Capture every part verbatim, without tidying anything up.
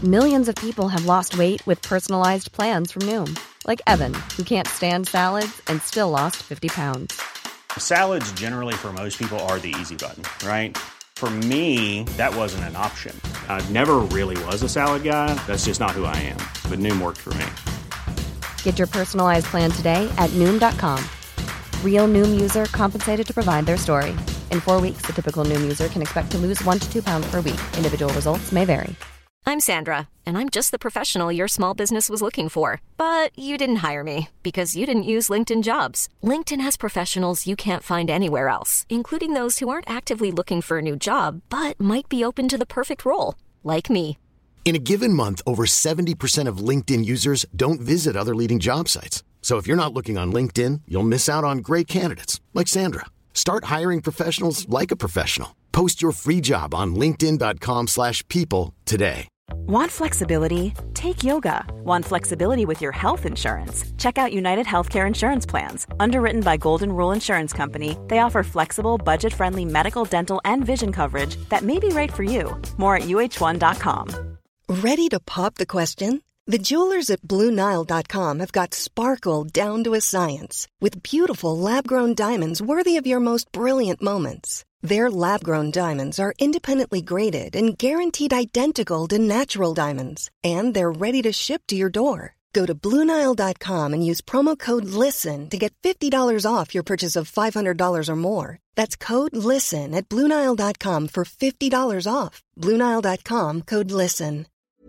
Millions of people have lost weight with personalized plans from Noom. Like Evan, who can't stand salads and still lost fifty pounds. Salads generally for most people are the easy button, right? For me, that wasn't an option. I never really was a salad guy. That's just not who I am. But Noom worked for me. Get your personalized plan today at Noom dot com. Real Noom user compensated to provide their story. In four weeks, the typical Noom user can expect to lose one to two pounds per week. Individual results may vary. I'm Sandra, and I'm just the professional your small business was looking for. But you didn't hire me because you didn't use LinkedIn Jobs. LinkedIn has professionals you can't find anywhere else, including those who aren't actively looking for a new job, but might be open to the perfect role, like me. In a given month, over seventy percent of LinkedIn users don't visit other leading job sites. So if you're not looking on LinkedIn, you'll miss out on great candidates like Sandra. Start hiring professionals like a professional. Post your free job on linkedin dot com slash people today. Want flexibility? Take yoga. Want flexibility with your health insurance? Check out United Healthcare Insurance Plans. Underwritten by Golden Rule Insurance Company, they offer flexible, budget-friendly medical, dental, and vision coverage that may be right for you. More at U H one dot com. Ready to pop the question? The jewelers at Blue Nile dot com have got sparkle down to a science with beautiful lab-grown diamonds worthy of your most brilliant moments. Their lab-grown diamonds are independently graded and guaranteed identical to natural diamonds, and they're ready to ship to your door. Go to Blue Nile dot com and use promo code LISTEN to get fifty dollars off your purchase of five hundred dollars or more. That's code LISTEN at Blue Nile dot com for fifty dollars off. Blue Nile dot com, code LISTEN.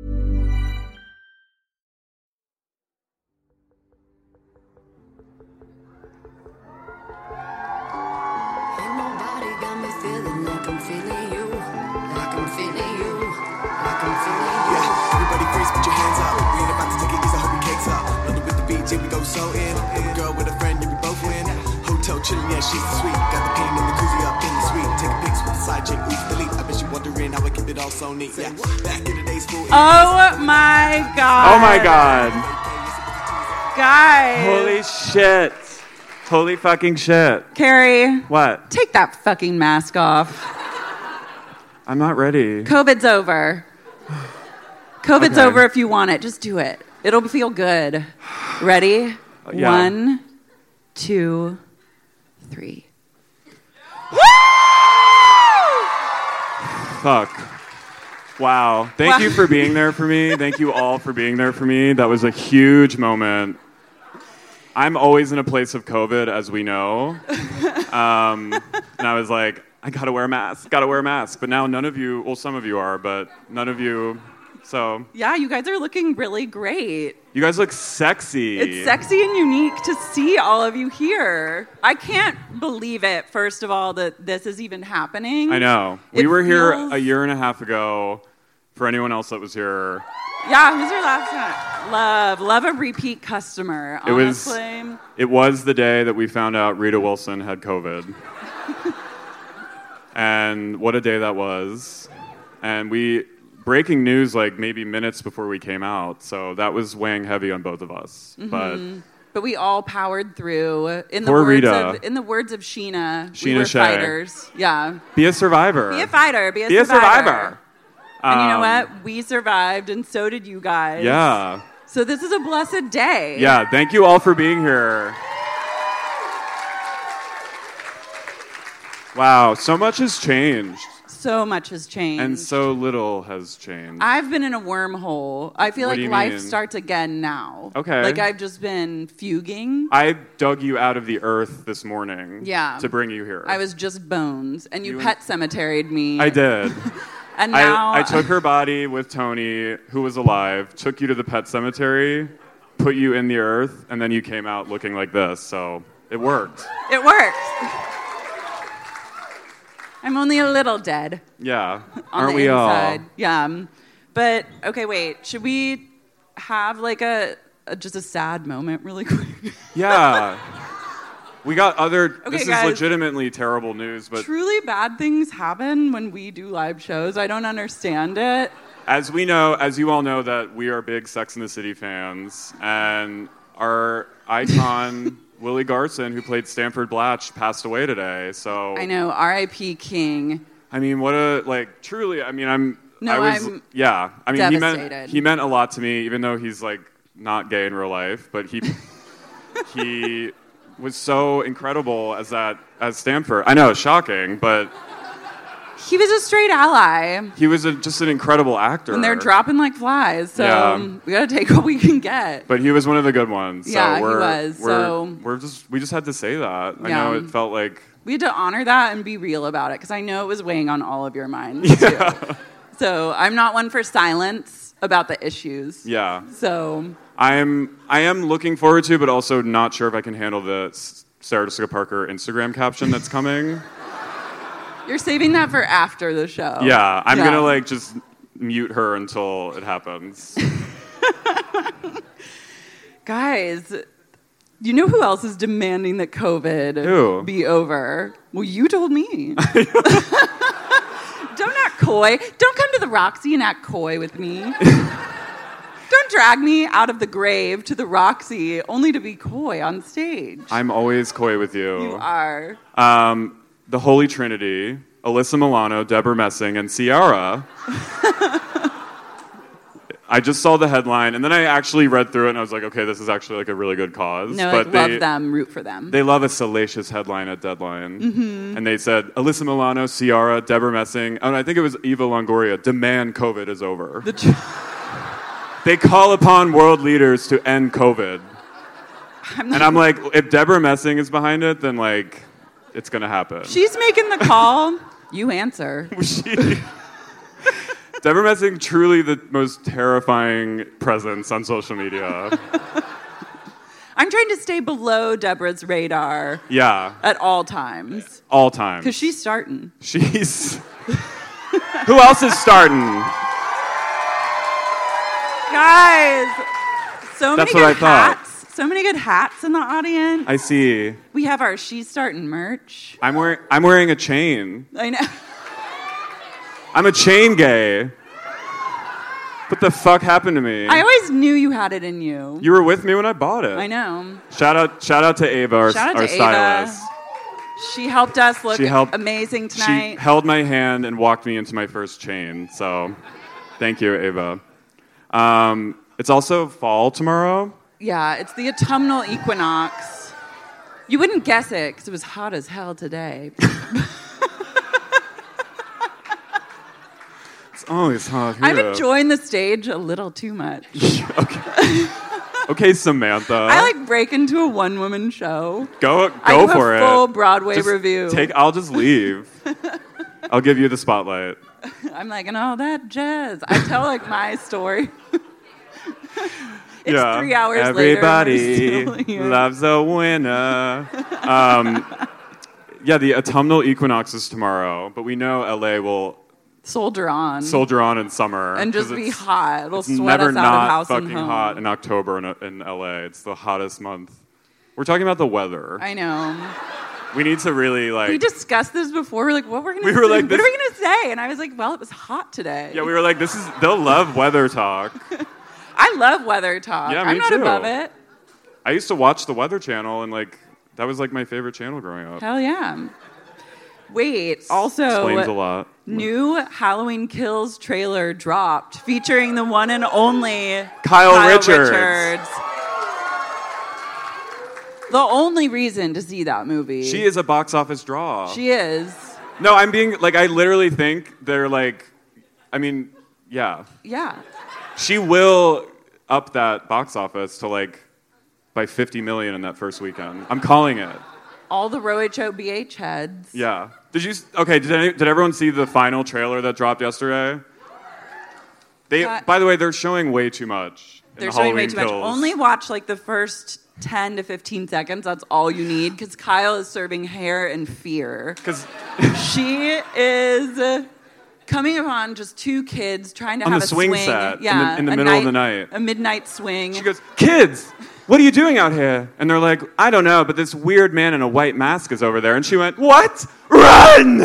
Here we go, so in. A girl with a friend, and we both win. Hotel chillin', yeah, she's sweet. Got the pain and the koozie up in the suite. Take pics with the side chick, oops, delete. I bet you wondering how I keep it all so neat. Yeah, back in the days, school. Oh my god. Oh my god. Guys. Holy shit. Holy fucking shit. Carrie. What? Take that fucking mask off. I'm not ready. COVID's over. COVID's Okay. over if you want it. Just do it. It'll feel good. Ready? Yeah. One, two, three. Woo! Fuck. Wow. Thank Wow. you for being there for me. Thank you all for being there for me. That was a huge moment. I'm always in a place of COVID, as we know. Um, and I was like, I gotta wear a mask, gotta wear a mask. But now none of you, well, some of you are, but none of you. So Yeah, you guys are looking really great. you guys look sexy. It's sexy and unique to see all of you here. I can't believe it, first of all, that this is even happening. I know. It We were here feels- a year and a half ago. For anyone else that was here, Yeah, who's your last time? Love. Love a repeat customer, it was honestly. it was the day that we found out Rita Wilson had COVID. And what a day that was. And we breaking news like maybe minutes before we came out, so that was weighing heavy on both of us. Mm-hmm. But But we all powered through. In the Poor words Rita. of in the words of Sheena, we Sheena were Shea. fighters. Yeah. be a survivor. Be a fighter. Be a Be a survivor. survivor. And you know Um, what? We survived, and so did you guys. Yeah. So this is a blessed day. Yeah, thank you all for being here. Wow, so much has changed. So much has changed. And so little has changed. I've been in a wormhole. I feel What like do you life mean? starts again now. Okay. Like I've just been fuging. I dug you out of the earth this morning Yeah. to bring you here. I was just bones, and you, You- pet cemeteried me. I did. And now I, I took her body with Tony, who was alive, took you to the pet cemetery, put you in the earth, and then you came out looking like this. So it worked. It worked. I'm only a little dead. Yeah. On Aren't the we inside. all? Yeah. um, But okay, wait. Should we have like a, a just a sad moment really quick? Yeah. We got other. Okay, this guys. is legitimately terrible news, but Truly bad things happen when we do live shows. I don't understand it. as we know, as you all know, that we are big Sex and the City fans, and our icon Willie Garson, who played Stanford Blatch, passed away today. So I know. R I P King. I mean, what a like. Truly, I mean, I'm No, I was, I'm yeah. I mean, he meant devastated. he meant a lot to me, even though he's like not gay in real life. But he he was so incredible as that as Stanford. I know, shocking, but He was a straight ally. he was a, just an incredible actor. And they're dropping like flies, so Yeah. we gotta take what we can get. But he was one of the good ones. So Yeah, he we're, was, We're, so- we're just we just had to say that. I Yeah. know it felt like We had to honor that and be real about it because I know it was weighing on all of your minds too. So I'm not one for silence about the issues. yeah. So I'm I am looking forward to, but also not sure if I can handle the S- Sarah Jessica Parker Instagram caption that's coming. you're saving that for after the show. Yeah, I'm Yeah. gonna like just mute her until it happens. Guys, you know who else is demanding that COVID Who? be over? Well, you told me. Don't act coy. Don't come to the Roxy and act coy with me. Don't drag me out of the grave to the Roxy only to be coy on stage. I'm always coy with you. You are. Um, the Holy Trinity: Alyssa Milano, Deborah Messing, and Ciara. I just saw the headline, and then I actually read through it, and I was like, okay, this is actually like a really good cause. No, but like, they, love them, root for them. They love a salacious headline at Deadline. Mm-hmm. And they said, Alyssa Milano, Ciara, Deborah Messing, and I think it was Eva Longoria, demand COVID is over. The tr- They call upon world leaders to end COVID. I'm And I'm like, if Deborah Messing is behind it, then like, it's gonna happen. She's making the call. You answer. She- Deborah Messing, truly the most terrifying presence on social media. I'm trying to stay below Deborah's radar Yeah, at all times. all time. Because she's starting. She's. Who else is starting? Guys, so That's many what good I thought. hats. So many good hats in the audience. I see. We have our She's Starting merch. I'm wearing. I'm wearing a chain. I know. I'm a chain gay. What the fuck happened to me? I always knew you had it in you. You were with me when I bought it. I know. Shout out! Shout out to Ava, our, Shout out our to stylist. Ava. She helped us look She helped- amazing She tonight. held my hand and walked me into my first chain. So, thank you, Ava. Um, it's also fall tomorrow. Yeah, it's the autumnal equinox. You wouldn't guess it because it was hot as hell today. It's always hot here. I'm enjoying the stage a little too much. okay. Okay, Samantha. I like break into a one-woman show. Go, go I do for a it. full Broadway Just review. Take. I'll just leave. I'll give you the spotlight. I'm like, and all that jazz. I tell like my story. It's yeah. three hours Everybody later. Everybody loves a winner. um, yeah, the autumnal equinox is tomorrow, but we know L A will soldier on. soldier on in summer and just 'cause be it's- hot. It'll It's sweat never us out not of house fucking and home. hot in October in, in L A. It's the hottest month. We're talking about the weather. I know. We need to really like. We discussed this before. We're like, what we're gonna We say? were like, what this- are we gonna say? And I was like, well, it was hot today. Yeah, we were like, this is. They'll love weather talk. I love weather talk. Yeah, I'm me not too. above it. I used to watch the Weather Channel, and like that was like my favorite channel growing up. Hell yeah. Wait, also Explains a lot. new Halloween Kills trailer dropped featuring the one and only Kyle Richards. Richards. The only reason to see that movie. She is a box office draw. She is. No, I'm being like I literally think they're like. I mean, yeah. Yeah. She will up that box office to like by fifty million in that first weekend. I'm calling it. All the R O H O B H heads. Yeah. Did you? Okay. Did any, did everyone see the final trailer that dropped yesterday? They. Uh, by the way, they're showing way too much. in They're the showing way Halloween too much. Kills. Only watch like the first ten to fifteen seconds. That's all you need because Kyle is serving hair and fear. Because She is coming upon just two kids trying to On have the a swing swing. set in the- yeah, in the a middle of the night. A midnight swing. she goes, "Kids, what are you doing out here?" And they're like, "I don't know, but this weird man in a white mask is over there." And she went, "What? Run!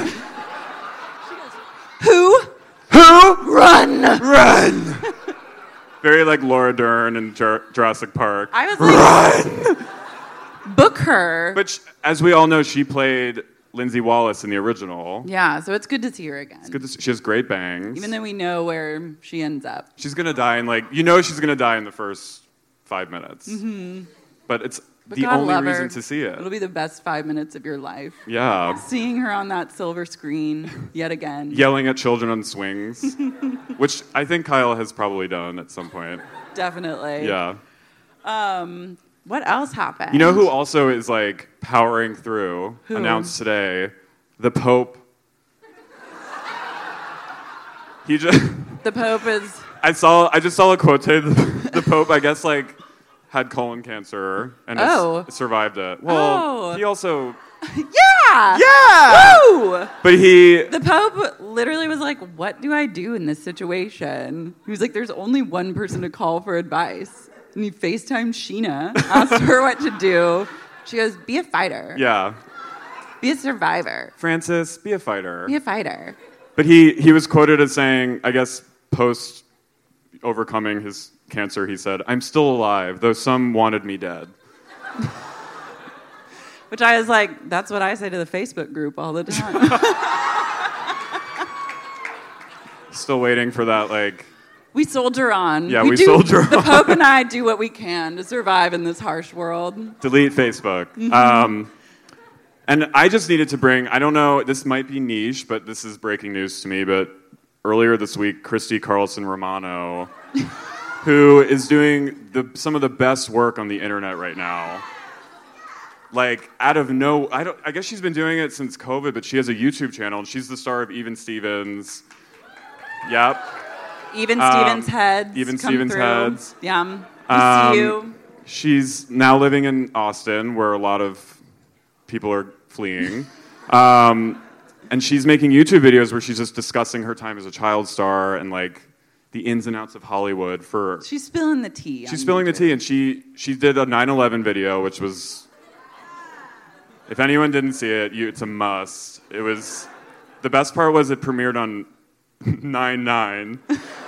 Who? Who? Run! Run!" Very like Laura Dern in Jur- Jurassic Park. I was like, Run! book her. But sh- as we all know, she played Lindsay Wallace in the original. Yeah, so it's good to see her again. It's good to see, she has great bangs. Even though we know where she ends up. She's gonna die in like you know she's gonna die in the first five minutes. Mm-hmm. But it's but the God only love reason her. to see it. It'll be the best five minutes of your life. Yeah. Seeing her on that silver screen yet again. Yelling at children on swings, which I think Kyle has probably done at some point. Definitely. Yeah. Um, what else happened? You know who also is like powering through? Who? Announced today, the Pope. He just. The Pope is. I saw. I just saw a quote today. The, the Pope, I guess, like had colon cancer and Oh. has survived it. Well, Oh. he also. Yeah. Yeah. Woo! But he. The Pope literally was like, "What do I do in this situation?" He was like, "There's only one person to call for advice." And he FaceTimed Sheena, asked her what to do. She goes, "Be a fighter. Yeah. Be a survivor. Francis, be a fighter. Be a fighter." But he, he was quoted as saying, I guess, post overcoming his cancer, he said, "I'm still alive, though some wanted me dead." Which I was like, that's what I say to the Facebook group all the time. Still waiting for that, like... We soldier on. Yeah, we, we do, soldier on. The Pope and I do what we can to survive in this harsh world. Delete Facebook. Mm-hmm. Um, and I just needed to bring, I don't know, this might be niche, but this is breaking news to me, but earlier this week, Christy Carlson Romano, who is doing the, some of the best work on the internet right now, like out of no, I don't. I guess she's been doing it since COVID, but she has a YouTube channel, and she's the star of Even Stevens. Yep. Even Um, Stevens heads. Even come Stevens through. heads. Yeah. We Um, see you. She's now living in Austin, where a lot of people are fleeing. Um, and she's making YouTube videos where she's just discussing her time as a child star and like the ins and outs of Hollywood. For She's spilling the tea. she's on spilling the YouTube. tea, and she she did a nine eleven video, which was, if anyone didn't see it, you, it's a must. It was, the best part was it premiered on nine nine.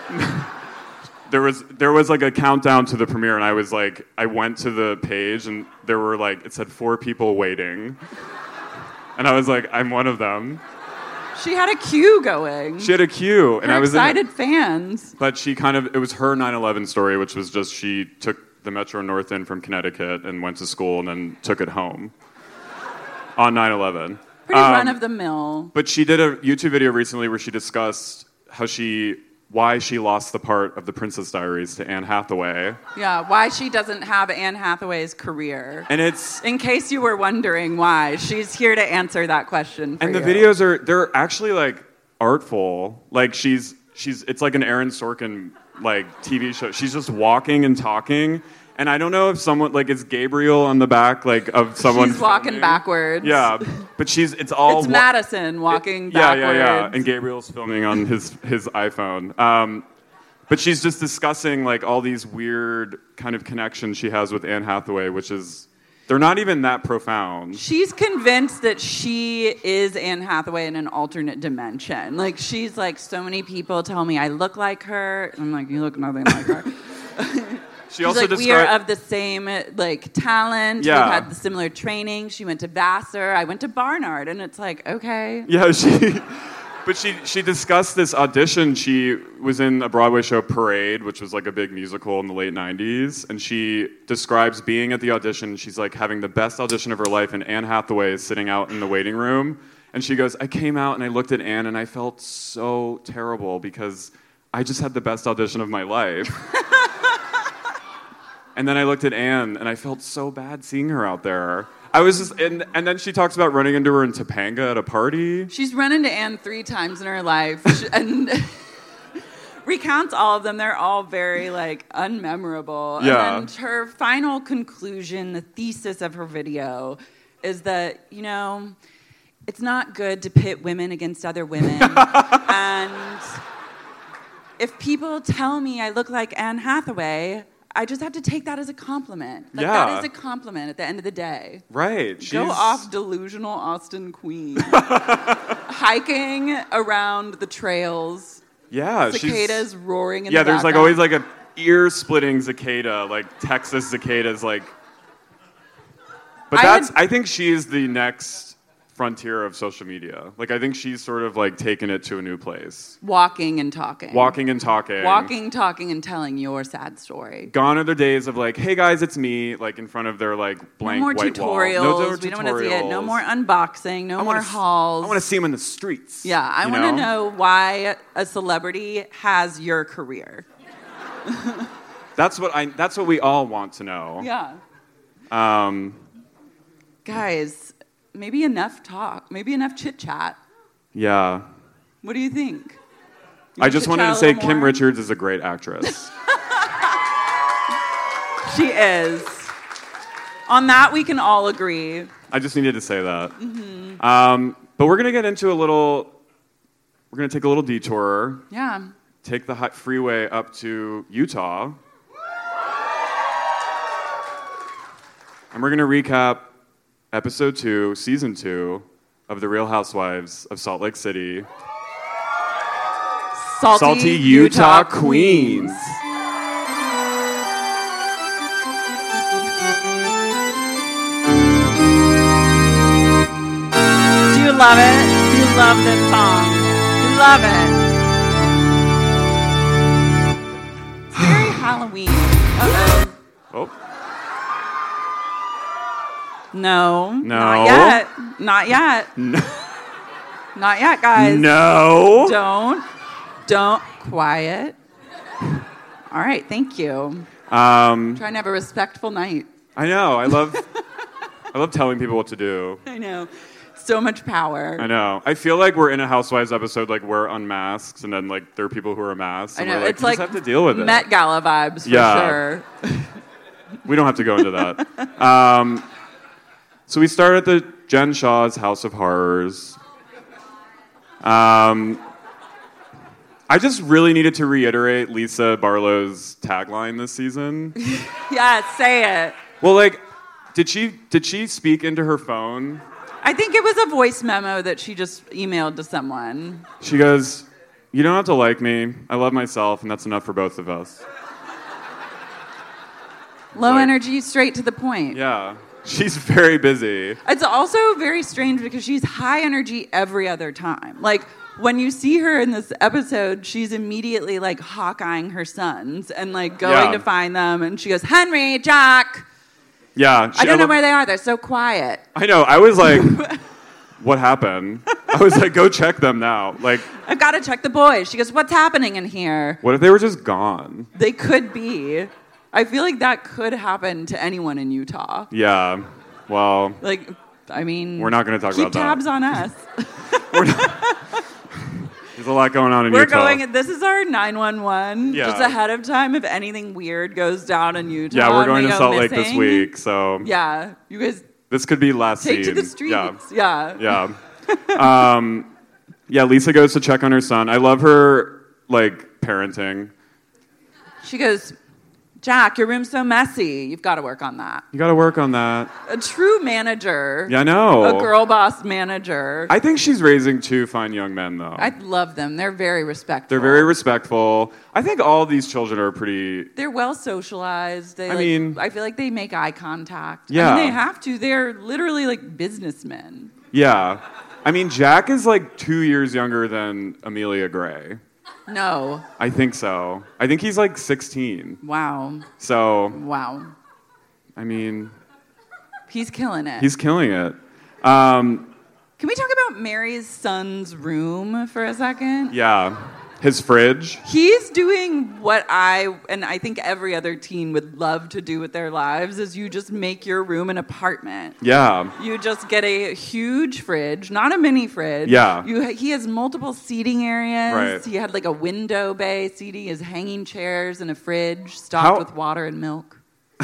There was there was like a countdown to the premiere, and I was like, I went to the page, and there were like, it said four people waiting, and I was like, I'm one of them. She had a queue going. She had a queue, and Her I was excited in it. fans. But she kind of, it was her nine eleven story, which was just she took the Metro North in from Connecticut and went to school, and then took it home on nine eleven. Pretty Um, run of the mill. But she did a YouTube video recently where she discussed how she, why she lost the part of the Princess Diaries to Anne Hathaway. Yeah, why she doesn't have Anne Hathaway's career. And it's, In case you were wondering why, she's here to answer that question for and the you. videos are, they're actually like artful. Like she's, she's, it's like an Aaron Sorkin like T V show. She's just walking and talking. And I don't know if someone, like, it's Gabriel on the back, like, of someone. She's walking filming. backwards. Yeah, but she's, it's all. It's wa- Madison walking it, yeah, backwards. Yeah, yeah, and Gabriel's filming on his, his iPhone. Um, but she's just discussing, like, all these weird kind of connections she has with Anne Hathaway, which is, they're not even that profound. She's convinced that she is Anne Hathaway in an alternate dimension. Like, she's like, so many people tell me I look like her. I'm like, you look nothing like her. She She's also like, descri- we are of the same, like, talent. Yeah. We've had the similar training. She went to Vassar. I went to Barnard. And it's like, okay. Yeah, she... But she she discussed this audition. She was in a Broadway show, Parade, which was like a big musical in the late nineties. And she describes being at the audition. She's like having the best audition of her life. And Anne Hathaway is sitting out in the waiting room. And she goes, I came out and I looked at Anne and I felt so terrible because I just had the best audition of my life. And then I looked at Anne, and I felt so bad seeing her out there. I was just, and, and then she talks about running into her in Topanga at a party. She's run into Anne three times in her life. and recounts all of them. They're all very, like, unmemorable. Yeah. And then her final conclusion, the thesis of her video, is that, you know, it's not good to pit women against other women. And if people tell me I look like Anne Hathaway, I just have to take that as a compliment. Like, Yeah. that is a compliment at the end of the day. Right. Go she's- off, delusional Austin queen. Hiking around the trails. Yeah. she's- Cicadas roaring in Yeah, the there's like background. always like a ear-splitting cicada, like Texas cicadas, like. But I that's. had- I think she's the next frontier of social media. Like, I think she's sort of like taken it to a new place. Walking and talking. Walking and talking. Walking, talking, and telling your sad story. Gone are the days of like, hey guys, it's me, like in front of their like blank no more white tutorials. wall. No more we tutorials. don't want to see it. No more unboxing. No I more wanna, hauls. I want to see them in the streets. Yeah, I want to know why a celebrity has your career. That's what I. That's what we all want to know. Yeah. Um, Guys, maybe enough talk. Maybe enough chit chat. Yeah. What do you think? You I just wanted to a say little Kim more? Richards is a great actress. She is. On that, we can all agree. I just needed to say that. Mm-hmm. Um, but we're gonna get into a little. We're gonna take a little detour. Yeah. Take the high freeway up to Utah. And we're going to recap episode two, season two of The Real Housewives of Salt Lake City. Salty, Salty Utah, Utah, Queens. Queens. Do you love it? Do you love this song? You love it. It's very Halloween. Uh-oh. Oh. No. No. Not yet. Not yet. No. Not yet, guys. No. Don't. Don't. Quiet. All right. Thank you. Um, Trying to have a respectful night. I know. I love. I love telling people what to do. I know. So much power. I know. I feel like we're in a Housewives episode, like we're unmasked, and then like there are people who are masked. I And know. we're like, It's you like just have to deal with it. Met Gala vibes for Yeah. sure. We don't have to go into that. Um, so we start at the Jen Shah's House of Horrors. Um, I just really needed to reiterate Lisa Barlow's tagline this season. Yeah, say it. Well, like, did she did she speak into her phone? I think it was a voice memo that she just emailed to someone. She goes, "You don't have to like me. I love myself, and that's enough for both of us." Low Like- energy, straight to the point. Yeah, she's very busy. It's also very strange because she's high energy every other time. Like, when you see her in this episode, she's immediately like hawkeyeing her sons and like going Yeah. to find them. And she goes, Henry, Jack. Yeah, she, I don't know love- where they are. They're so quiet. I know. I was like, "What happened?" I was like, "Go check them now." Like, I've got to check the boys. She goes, what's happening in here? what if they were just gone? They could be. I feel like that could happen to anyone in Utah. Yeah. Well, Like, I mean, we're not going to talk keep about that. tabs on us. There's a lot going on in We're Utah. going. This is our nine one one. Yeah. Just ahead of time if anything weird goes down in Utah. Yeah, we're and going we to go Salt Lake this missing. week, so Yeah, you guys this could be last take scene. to the streets. Yeah. Yeah. Yeah. um, yeah, Lisa goes to check on her son. I love her, like, parenting. She goes, Jack, your room's so messy. You've got to work on that. You got to work on that. A true manager. Yeah, I know. A girl boss manager. I think she's raising two fine young men, though. I love them. They're very respectful. They're very respectful. I think all these children are pretty... They're well socialized. They I like, mean- I feel like they make eye contact. Yeah. I mean, they have to. They're literally like businessmen. Yeah. I mean, Jack is like two years younger than Amelia Gray. No. I think so. I think he's like sixteen. Wow. So, Wow. I mean, He's killing it. he's killing it. Um, Can we talk about Mary's son's room for a second? yeah. His fridge. He's doing what I, and I think every other teen would love to do with their lives, is you just make your room an apartment. Yeah. You just get a huge fridge, not a mini fridge. Yeah. You, he has multiple seating areas. Right. He had like a window bay seating, his hanging chairs and a fridge stocked How- with water and milk.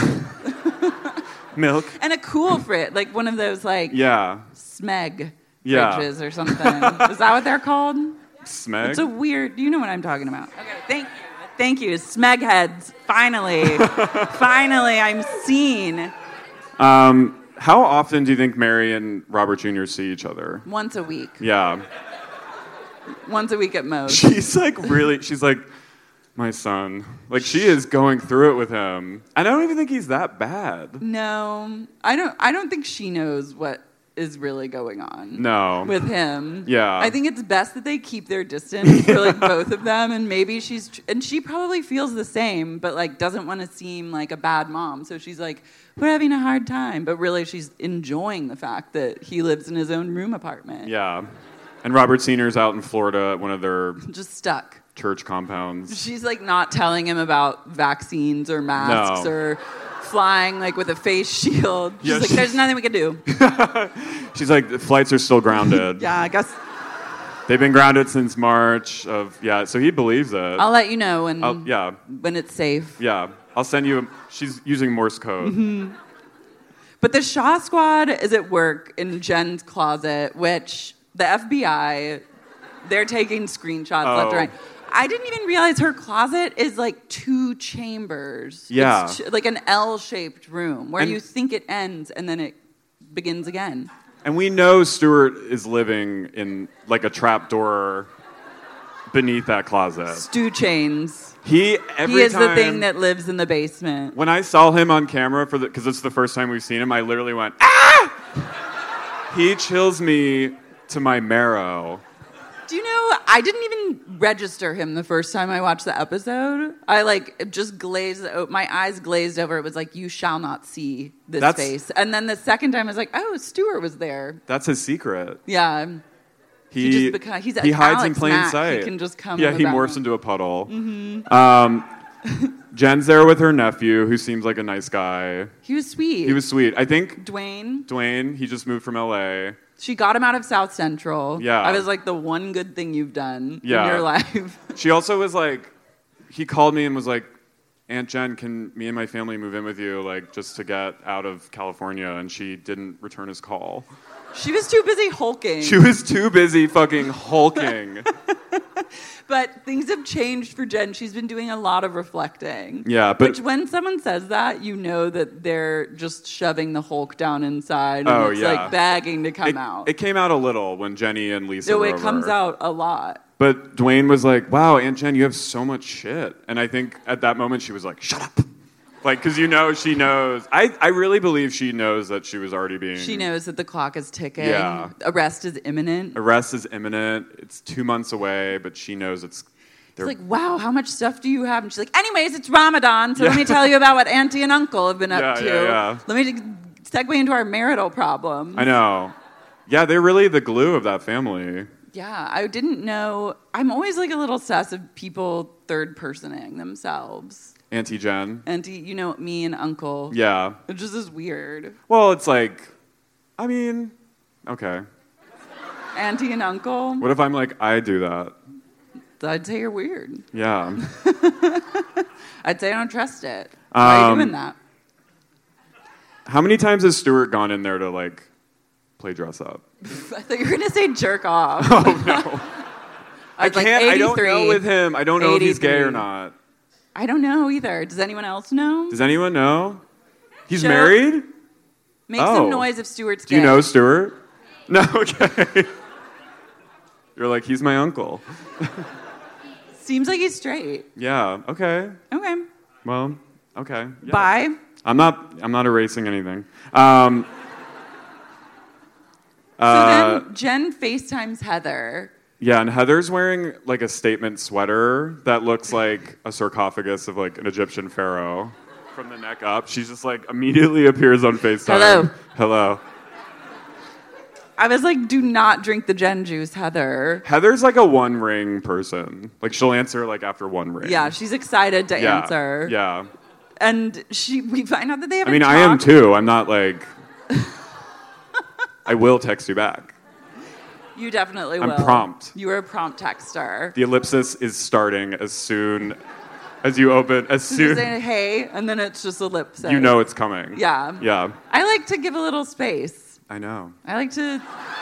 Milk. And a cool fridge, like one of those like Yeah. Smeg Yeah. fridges or something. Is that what they're called? Smeg. It's a weird, you know what I'm talking about. Okay, thank you. Thank you. Smeg heads. Finally. Finally, I'm seen. Um, how often do you think Mary and Robert Junior see each other? Once a week. Yeah. Once a week at most. She's like really, she's like, my son. Like, she is going through it with him. And I don't even think he's that bad. No, I don't. I don't think she knows what is really going on. No. With him. Yeah. I think it's best that they keep their distance for like both of them, and maybe she's and she probably feels the same, but like doesn't want to seem like a bad mom. So she's like, we're having a hard time, but really she's enjoying the fact that he lives in his own room apartment. Yeah. And Robert Senior's out in Florida at one of their just stuck church compounds. She's like not telling him about vaccines or masks No. or flying like with a face shield. She's Yeah, like, she's- there's nothing we can do. She's like, the flights are still grounded. Yeah, I guess They've been grounded since March of, yeah, so he believes it. I'll let you know when I'll- yeah. when it's safe. Yeah. I'll send you, a, she's using Morse code. Mm-hmm. But the Shaw Squad is at work in Jen's closet, which the F B I, they're taking screenshots Oh. left and right. I didn't even realize her closet is like two chambers. Yeah. It's ch- like an L-shaped room where And- you think it ends and then it begins again. And we know Stuart is living in like a trap door beneath that closet. Stew chains. He every He is time, the thing that lives in the basement. When I saw him on camera for the because it's the first time we've seen him, I literally went ah. He chills me to my marrow. Do you know, I didn't even register him the first time I watched the episode. I like just glazed, my eyes glazed over. It was like, you shall not see this That's- face. And then the second time I was like, oh, Stuart was there. That's his secret. Yeah. He He just beca- he's he hides Alex in plain Mack. sight. He can just come Yeah, in the he background. morphs into a puddle. Mm-hmm. Um, Jen's there with her nephew, who seems like a nice guy. He was sweet. He was sweet. I think Dwayne. Dwayne. He just moved from L A. She got him out of South Central. Yeah. I was like, the one good thing you've done Yeah. in your life. She also was like, he called me and was like, Aunt Jen, can me and my family move in with you, like, just to get out of California? And she didn't return his call. She was too busy hulking. She was too busy fucking hulking. But things have changed for Jen. She's been doing a lot of reflecting. Yeah, but- Which, when someone says that, you know that they're just shoving the Hulk down inside. And Oh, it's yeah. like begging to come it, out. it came out a little when Jenny and Lisa no, were it over. comes out a lot. But Dwayne was like, wow, Aunt Jen, you have so much shit. And I think at that moment she was like, shut up. Like, because you know she knows. I, I really believe she knows that she was already being... She knows that the clock is ticking. Yeah. Arrest is imminent. Arrest is imminent. It's two months away, but she knows it's... It's like, wow, how much stuff do you have? And she's like, anyways, it's Ramadan, so let me tell you about what Auntie and Uncle have been up Yeah, to. yeah, yeah. Let me segue into our marital problem. I know. Yeah, they're really the glue of that family. Yeah, I didn't know. I'm always like a little sus of people third-personing themselves. Auntie Jen. Auntie, you know, me and Uncle. Yeah. It just is weird. Well, it's like, I mean, okay. Auntie and Uncle. What if I'm like, I do that? I'd say you're weird. Yeah. I'd say I don't trust it. Why are you Um, doing that? How many times has Stuart gone in there to, like, play dress up? I thought you were going to say jerk off. Oh, no. I, was like, can't, I don't know eighty-three. with him. I don't know if he's gay or eighty-three. not. I don't know either. Does anyone else know? Does anyone know? He's Show- married? Make Oh. some noise if Stuart's Do you gay. know Stuart? No, okay. You're like, he's my uncle. Seems like he's straight. Yeah, okay. Okay. Well, okay. Yeah. Bye. I'm not I'm not erasing anything. Um, So uh, then Jen FaceTimes Heather. yeah, and Heather's wearing like a statement sweater that looks like a sarcophagus of like an Egyptian pharaoh from the neck up. She's just like immediately appears on FaceTime. Hello. Hello. I was like, do not drink the Jen juice, Heather. Heather's like a one ring person. Like she'll answer like after one ring. Yeah, she's excited to yeah. answer. Yeah. And she, we find out that they I haven't mean, talked. I am too. I'm not like. I will text you back. You definitely I'm will. prompt. You are a prompt texter. The ellipsis is starting as soon as you open. As So you soon say, hey, and then it's just ellipsis. you know it's coming. Yeah. Yeah. I like to give a little space. I know. I like to.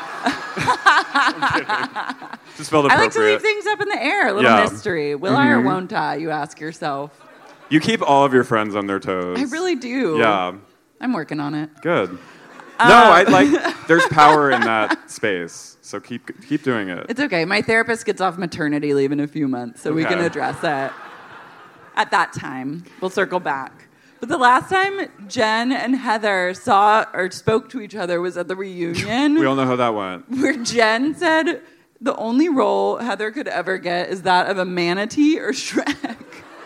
Just felt I like to leave appropriate. things up in the air, a little Yeah. mystery. Will I or Mhm. won't I? You ask yourself. You keep all of your friends on their toes. I really do. Yeah. I'm working on it. Good. Uh, no, I like. There's power in that space, so keep keep doing it. It's okay. My therapist gets off maternity leave in a few months, so we Okay. can address it at that time. We'll circle back. But the last time Jen and Heather saw or spoke to each other was at the reunion. We all know how that went. Where Jen said the only role Heather could ever get is that of a manatee or Shrek.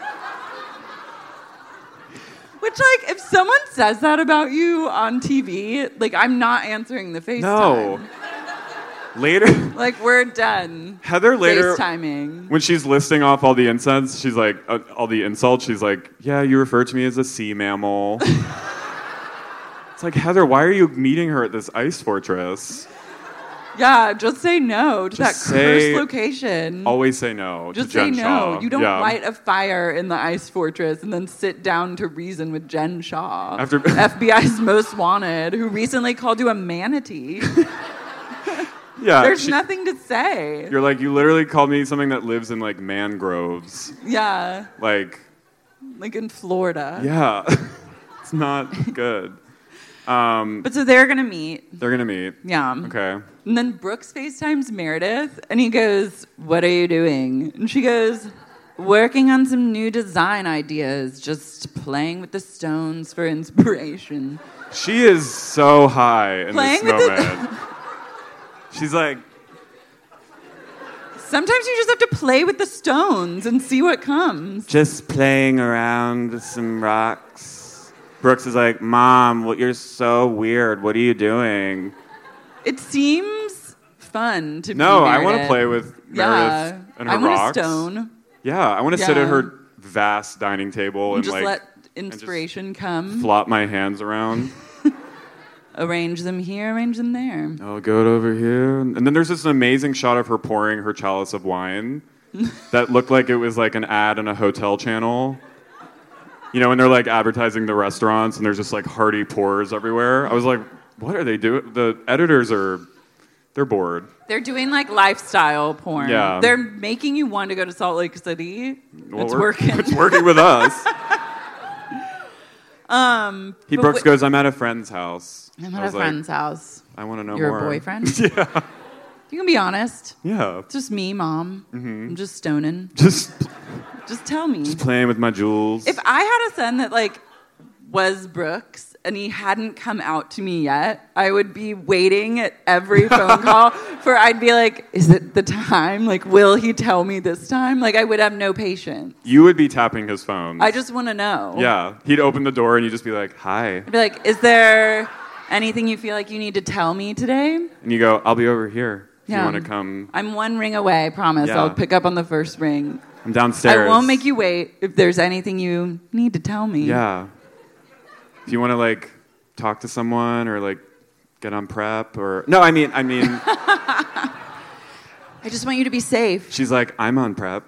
Which, like, if someone says that about you on T V, like, I'm not answering the FaceTime. No. Later. Like, we're done. Heather later, FaceTiming. when she's listing off all the insults, she's like, uh, all the insults, she's like, yeah, you refer to me as a sea mammal. It's like, Heather, why are you meeting her at this ice fortress? Yeah, just say no to Just that say- cursed location. Always say no Just to Jen say no. Shaw. You don't Yeah. light a fire in the ice fortress and then sit down to reason with Jen Shaw, After- F B I's most wanted, who recently called you a manatee. Yeah, There's she- nothing to say. You're like, you literally called me something that lives in like mangroves. Yeah, Like, like in Florida. yeah, it's not good. Um, But so they're gonna meet. they're gonna meet. Yeah. Okay. And then Brooks FaceTimes Meredith, and he goes, "What are you doing?" And she goes, "Working on some new design ideas, just playing with the stones for inspiration." She is so high in Playing this with the- moment. She's like, Sometimes you just have to play with the stones and see what comes. just playing around with some rocks. Brooks is like, Mom, what, you're so weird. What are you doing? It seems fun to No, be I want to Meredith. play with Meredith Yeah, and her I want rocks. a stone. Yeah, I want to sit Yeah. at her vast dining table And and, just like let inspiration come. flop my hands around. Arrange them here, arrange them there. I'll go over here. And then there's this amazing shot of her pouring her chalice of wine that looked like it was like an ad on a hotel channel. You know, when they're like advertising the restaurants and there's just like hearty pours everywhere. I was like, what are they doing? The editors are, they're bored. They're doing like lifestyle porn. Yeah. They're making you want to go to Salt Lake City. Well, it's we're- working. It's working with us. um, He but Brooks wh- goes, I'm at a friend's house. I'm I at a was like, friend's house. I want to know Your more. boyfriend? Yeah. You can be honest. Yeah. It's just me, Mom. Mm-hmm. I'm just stoning. Just, Just tell me. just playing with my jewels. If I had a son that like was Brooks and he hadn't come out to me yet, I would be waiting at every phone call for I'd be like, is it the time? Like, will he tell me this time? Like, I would have no patience. You would be tapping his phone. I just want to know. Yeah. He'd open the door and you'd just be like, hi. I'd be like, is there anything you feel like you need to tell me today? And you go, I'll be over here if Yeah. you want to come. I'm one ring away, I promise. Yeah. I'll pick up on the first ring. I'm downstairs. I won't make you wait if there's anything you need to tell me. Yeah. If you want to like talk to someone or like get on prep or no, I mean, I mean, I just want you to be safe. she's like, I'm on prep.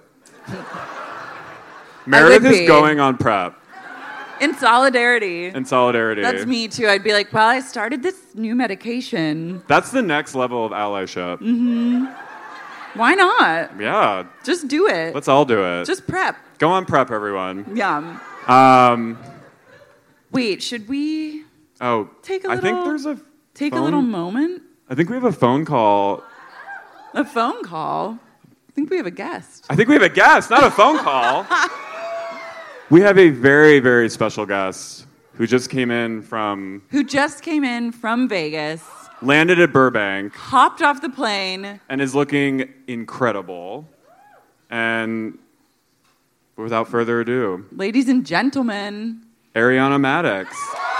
Meredith would is be. going on prep In solidarity. in solidarity. That's me too. I'd be like, well, I started this new medication. That's the next level of allyship. Mm-hmm. Why not? Yeah. Just do it. Let's all do it. Just prep. Go on prep, everyone. Yeah. Um, Wait, should we oh, take a I little? think there's a take phone- a little moment. I think we have a phone call. A phone call. I think we have a guest. I think we have a guest, not a phone call. We have a very, very special guest who just came in from, Who just came in from Vegas, landed at Burbank, hopped off the plane. and is looking incredible. And without further ado, Ladies and gentlemen, Ariana Maddox.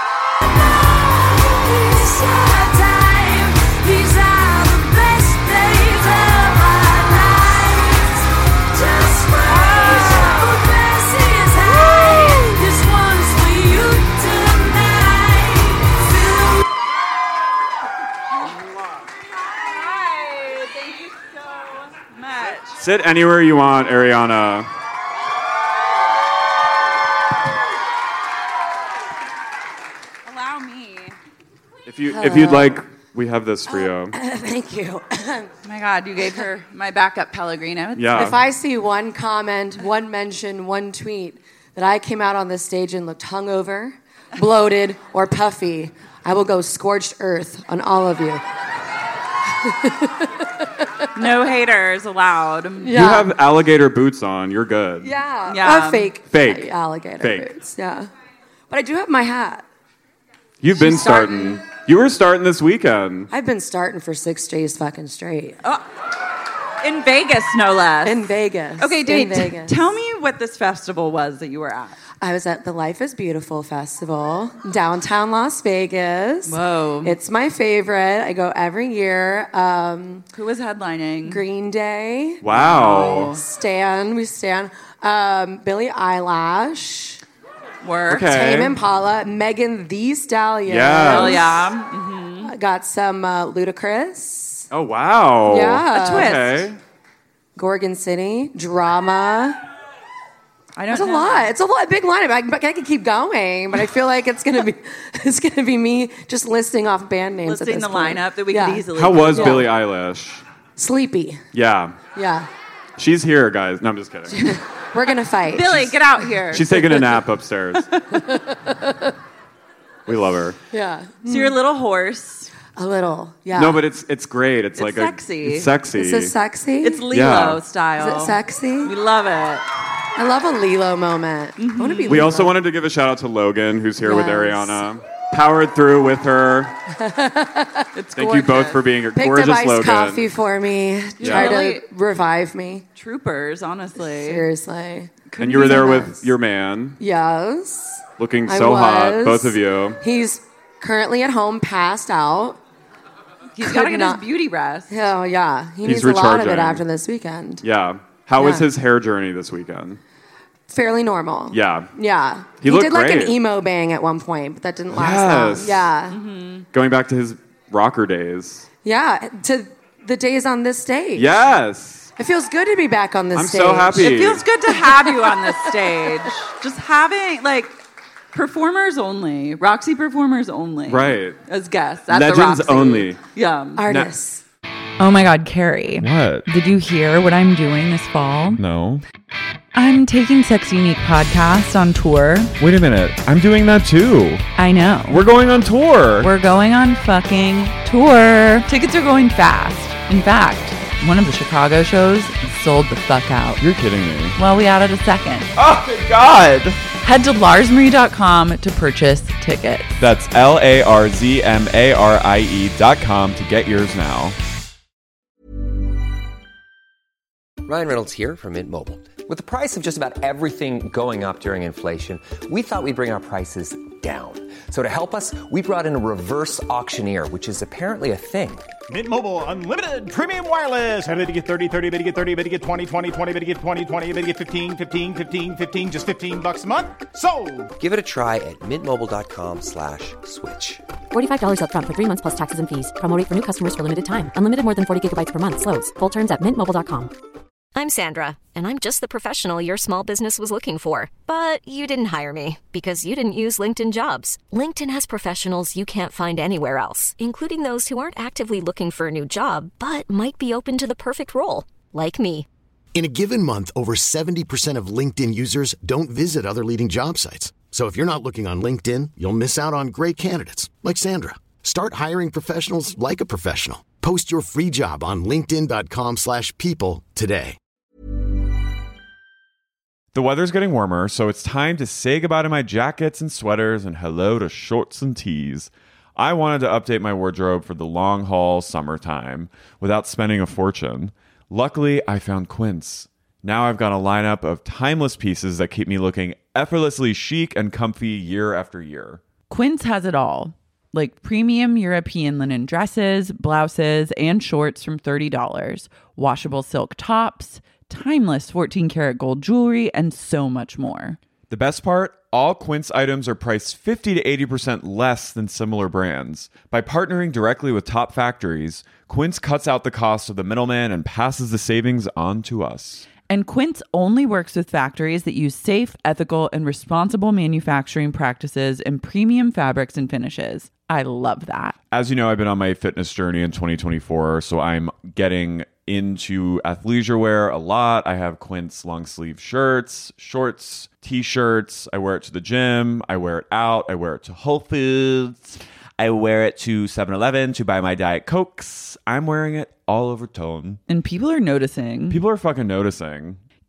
hi. Thank you so much. Sit anywhere you want, Ariana. Allow me. If you if you'd like, we have this for you. Thank you. Oh my God, you gave her my backup Pellegrino. It's- Yeah. If I see one comment, one mention, one tweet that I came out on this stage and looked hungover, bloated, or puffy, I will go scorched earth on all of you. No haters allowed. Yeah. You have alligator boots on. You're good. Yeah. Yeah. Or fake. Fake. Alligator Fake. boots. Yeah. But I do have my hat. You've She's been starting. starting. You were starting this weekend. I've been starting for six days fucking straight. Oh, in Vegas, no less. In Vegas. Okay, Dave, in Vegas. T- tell me what this festival was that you were at. I was at the Life is Beautiful Festival, downtown Las Vegas. Whoa. It's my favorite. I go every year. Um, Who was headlining? Green Day. Wow. Stan, we stand. Um, Billie Eilish. Work. Okay. Tame Impala. Megan Thee Stallion. Yes. Oh, yeah. Mm-hmm. I got some uh, Ludacris. Oh, wow. Yeah. A twist. Okay. Gorgon City. Drama. I don't It's a know. lot. It's a lot. Big lineup. I, I could keep going, but I feel like it's gonna be it's gonna be me just listing off band names. Listing at this the point. lineup that we yeah. could easily. How was Yeah. Billie Eilish? Sleepy. Yeah. Yeah. She's here, guys. No, I'm just kidding. We're gonna fight. Billy, get out here. She's taking a nap upstairs. We love her. Yeah. So you're a little horse. A little. Yeah. No, but it's it's great. It's, It's like sexy. A, it's sexy. Is it sexy? It's Lilo Yeah. style. Is it sexy? We love it. I love a Lilo moment. I want to be. We Lilo. also wanted to give a shout out to Logan, who's here with Yes. Ariana. Powered through with her. It's Thank you both for being here. picked Gorgeous up iced Logan. coffee for me. Try Really- to revive me. Troopers, honestly. Seriously. And you were there with Yes. your man, Yes. looking I so hot, was. both of you. He's currently at home, passed out. He's got to Could get not- his beauty rest. Oh yeah, he He's needs a lot of it recharging. after this weekend. Yeah. How was Yeah. his hair journey this weekend? Fairly normal. Yeah. Yeah. He He, looked did like great. an emo bang at one point, but that didn't last Yes. long. Yeah. Mm-hmm. Going back to his rocker days. Yeah. To the days on this stage. Yes. It feels good to be back on this I'm stage. so happy. It feels good to have you on this stage. Just having, like, performers only. Roxy performers only. Right. As guests at Legends the Roxy. only. Yeah. Artists. Oh my God, Carrie. What? Did you hear what I'm doing this fall? No. I'm taking Sex Unique podcast on tour. Wait a minute. I'm doing that too. I know. We're going on tour. We're going on fucking tour. Tickets are going fast. In fact, one of the Chicago shows sold the fuck out. You're kidding me. Well, we added a second. Oh, thank God. Head to lars marie dot com to purchase tickets. That's L A R Z M A R I E dot com to get yours now. Ryan Reynolds here from Mint Mobile. With the price of just about everything going up during inflation, we thought we'd bring our prices down. So to help us, we brought in a reverse auctioneer, which is apparently a thing. Mint Mobile Unlimited Premium Wireless. How to get thirty, thirty, how to get thirty, how to get twenty, twenty, twenty, how to get twenty, twenty, how to get fifteen, fifteen, fifteen, fifteen, just fifteen bucks a month? Sold! Give it a try at mintmobile.com slash switch. forty-five dollars up front for three months plus taxes and fees. Promo rate for new customers for limited time. Unlimited more than forty gigabytes per month. Slows full terms at mint mobile dot com. I'm Sandra, and I'm just the professional your small business was looking for. But you didn't hire me because you didn't use LinkedIn Jobs. LinkedIn has professionals you can't find anywhere else, including those who aren't actively looking for a new job, but might be open to the perfect role, like me. In a given month, over seventy percent of LinkedIn users don't visit other leading job sites. So if you're not looking on LinkedIn, you'll miss out on great candidates like Sandra. Start hiring professionals like a professional. Post your free job on linkedin dot com slash people today. The weather's getting warmer, so it's time to say goodbye to my jackets and sweaters and hello to shorts and tees. I wanted to update my wardrobe for the long haul summertime without spending a fortune. Luckily, I found Quince. Now I've got a lineup of timeless pieces that keep me looking effortlessly chic and comfy year after year. Quince has it all. Like premium European linen dresses, blouses, and shorts from thirty dollars. Washable silk tops, timeless fourteen karat gold jewelry, and so much more. The best part? All Quince items are priced fifty to eighty percent less than similar brands. By partnering directly with top factories, Quince cuts out the cost of the middleman and passes the savings on to us. And Quince only works with factories that use safe, ethical, and responsible manufacturing practices and premium fabrics and finishes. I love that. As you know, I've been on my fitness journey in twenty twenty-four, so I'm getting into athleisure wear a lot. I have Quince long sleeve shirts, shorts, t-shirts. I wear it to the gym. I wear it out. I wear it to Whole Foods. I wear it to seven eleven to buy my Diet Cokes. I'm wearing it all over tone. And people are noticing. People are fucking noticing.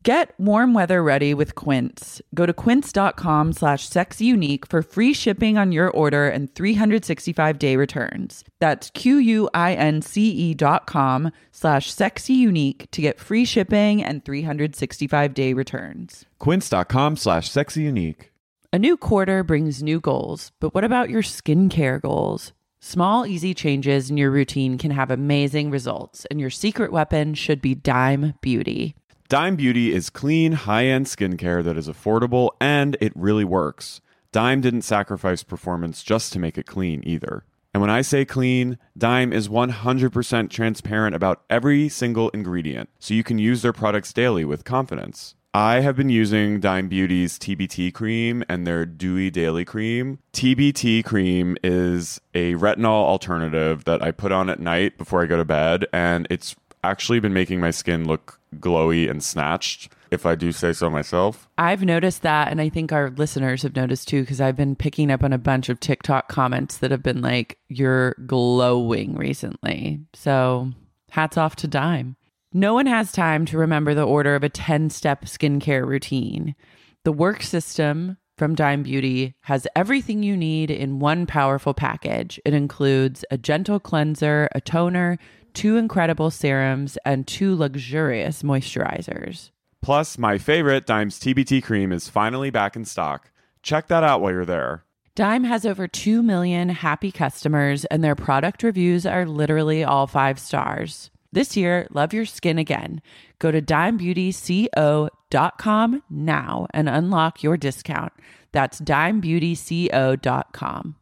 Get warm weather ready with Quince. Go to quince.com slash sexyunique for free shipping on your order and three hundred sixty-five day returns. That's Q-U-I-N-C-E dot com slash sexyunique to get free shipping and three hundred sixty-five day returns. Quince.com slash sexyunique. A new quarter brings new goals, but what about your skincare goals? Small, easy changes in your routine can have amazing results, and your secret weapon should be Dime Beauty. Dime Beauty is clean, high-end skincare that is affordable, and it really works. Dime didn't sacrifice performance just to make it clean either. And when I say clean, Dime is one hundred percent transparent about every single ingredient, so you can use their products daily with confidence. I have been using Dime Beauty's T B T cream and their Dewy Daily Cream. T B T cream is a retinol alternative that I put on at night before I go to bed, and it's actually been making my skin look glowy and snatched, if I do say so myself. I've noticed that, and I think our listeners have noticed too, because I've been picking up on a bunch of TikTok comments that have been like, you're glowing recently. So hats off to Dime. No one has time to remember the order of a ten-step skincare routine. The Work System from Dime Beauty has everything you need in one powerful package. It includes a gentle cleanser, a toner, two incredible serums, and two luxurious moisturizers. Plus, my favorite, Dime's T B T cream, is finally back in stock. Check that out while you're there. Dime has over two million happy customers, and their product reviews are literally all five stars. This year, love your skin again. Go to dime beauty co dot com now and unlock your discount. That's dime beauty co dot com.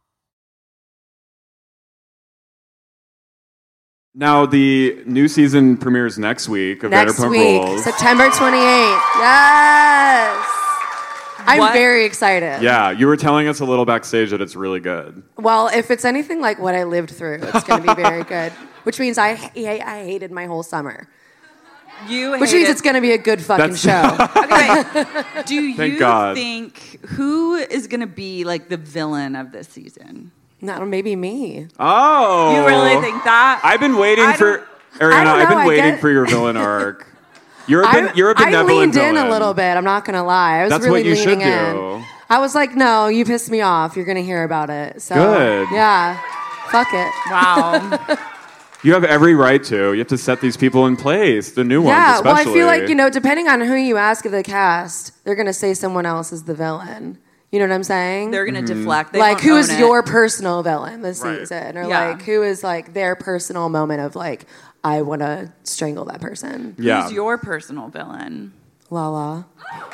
Now, the new season premieres next week of Next Vanderpump week, Rules. September twenty-eighth. Yes. I'm What? very excited. Yeah, you were telling us a little backstage that it's really good. Well, if it's anything like what I lived through, it's going to be very good. Which means I I hated my whole summer. You Which hated- means it's going to be a good fucking That's- show. Okay, do Thank you God. think who is going to be like the villain of this season? No, maybe me. Oh. You really think that? I've been waiting I for... don't- Ariana, I don't I've know, been I waiting get- for your villain arc. You're a, I, ben, you're a I benevolent leaned villain. in a little bit. I'm not going to lie. I was That's really what you leaning should in. do. I was like, no, you pissed me off. You're going to hear about it. So, Good. Yeah. Fuck it. Wow. You have every right to. You have to set these people in place, the new ones Yeah, well, especially. I feel like, you know, depending on who you ask of the cast, they're going to say someone else is the villain. You know what I'm saying? They're going to Mm-hmm. deflect. They like, won't who own is it. your personal villain this Right. season? Or, Yeah. like, who is, like, their personal moment of, like, I want to strangle that person? Yeah. Who's your personal villain? Lala.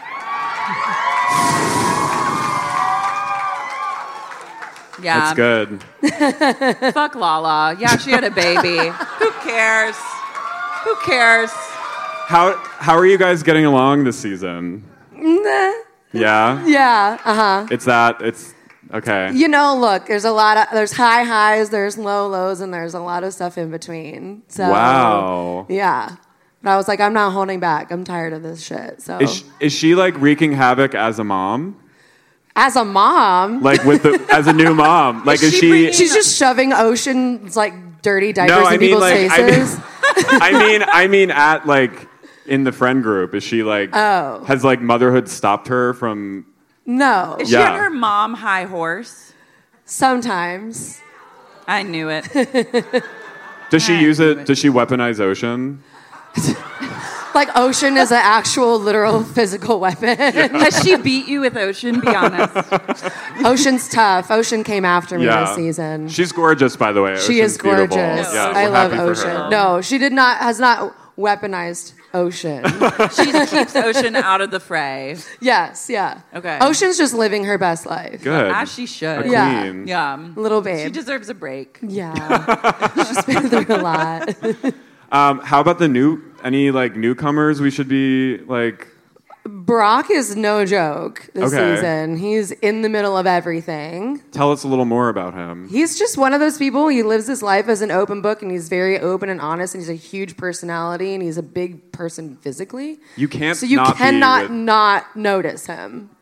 Yeah. That's good. Fuck Lala. Yeah, she had a baby. Who cares? Who cares? How how are you guys getting along this season? Nah. Yeah? Yeah, uh-huh. It's that, it's, okay. You know, look, there's a lot of, there's high highs, there's low lows, and there's a lot of stuff in between. So, Wow. yeah. But I was like, I'm not holding back. I'm tired of this shit. So, Is she, is she like wreaking havoc as a mom? as a mom, Like with the, as a new mom? Like is she she, bringing- she's just shoving Ocean's like dirty diapers no, I in mean people's like, I faces. mean, I mean, I mean at like, in the friend group, is she like, Oh. has like motherhood stopped her from, No, Is she Yeah. on her mom high horse? sometimes. I knew it. does she I use knew it, it. does she weaponize Ocean? Like Ocean is an actual literal physical weapon. Has she beat you with Ocean? Be honest. Ocean's tough. Ocean came after me Yeah. this season. She's gorgeous, by the way. She Ocean's is gorgeous. beautiful. Yeah, I we're love happy for Ocean. her. No, she did not. Has not weaponized Ocean. She keeps Ocean out of the fray. Yes, yeah. Okay. Ocean's just living her best life. Good. As she should. A Yeah. queen. Yeah. Little She babe. deserves a break. Yeah. She's been through a lot. Um, how about the new, any like newcomers we should be like, Brock is no joke this Okay. season. He's in the middle of everything. tell us a little more about him. He's just one of those people. He lives his life as an open book, and he's very open and honest, and he's a huge personality, and he's a big person physically. You can't So you not be cannot with- not notice him. Like,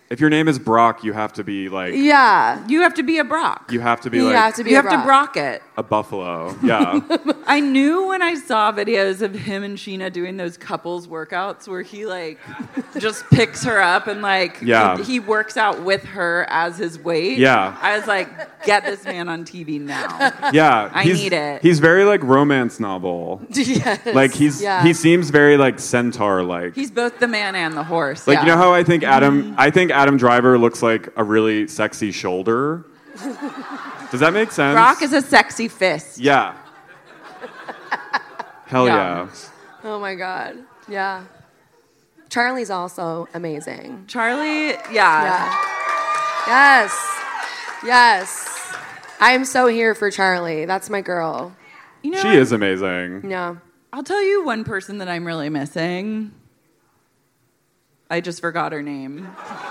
If your name is Brock, you have to be like Yeah. You have to be a Brock. you have to be You like have to be You a have to Brock. Brock it. a buffalo. Yeah. I knew when I saw videos of him and Sheena doing those couples workouts where he like just picks her up and like Yeah. he, he works out with her as his weight. Yeah. I was like, get this man on T V now. Yeah. I he's, need it. He's very like romance novel. Yes. Like he's Yeah. he seems very like centaur like. He's both the man and the horse. Like yeah. you know how I think Adam I think Adam Driver looks like a really sexy shoulder. Does that make sense? Brock is a sexy fist. Yeah. Hell Yeah. yeah. Oh my god. Yeah. Charlie's also amazing. Charlie, yeah. Yeah. Yes. Yes. I'm so here for Charlie. That's my girl. You know, She is amazing. Yeah. I'll tell you one person that I'm really missing. I just forgot her name.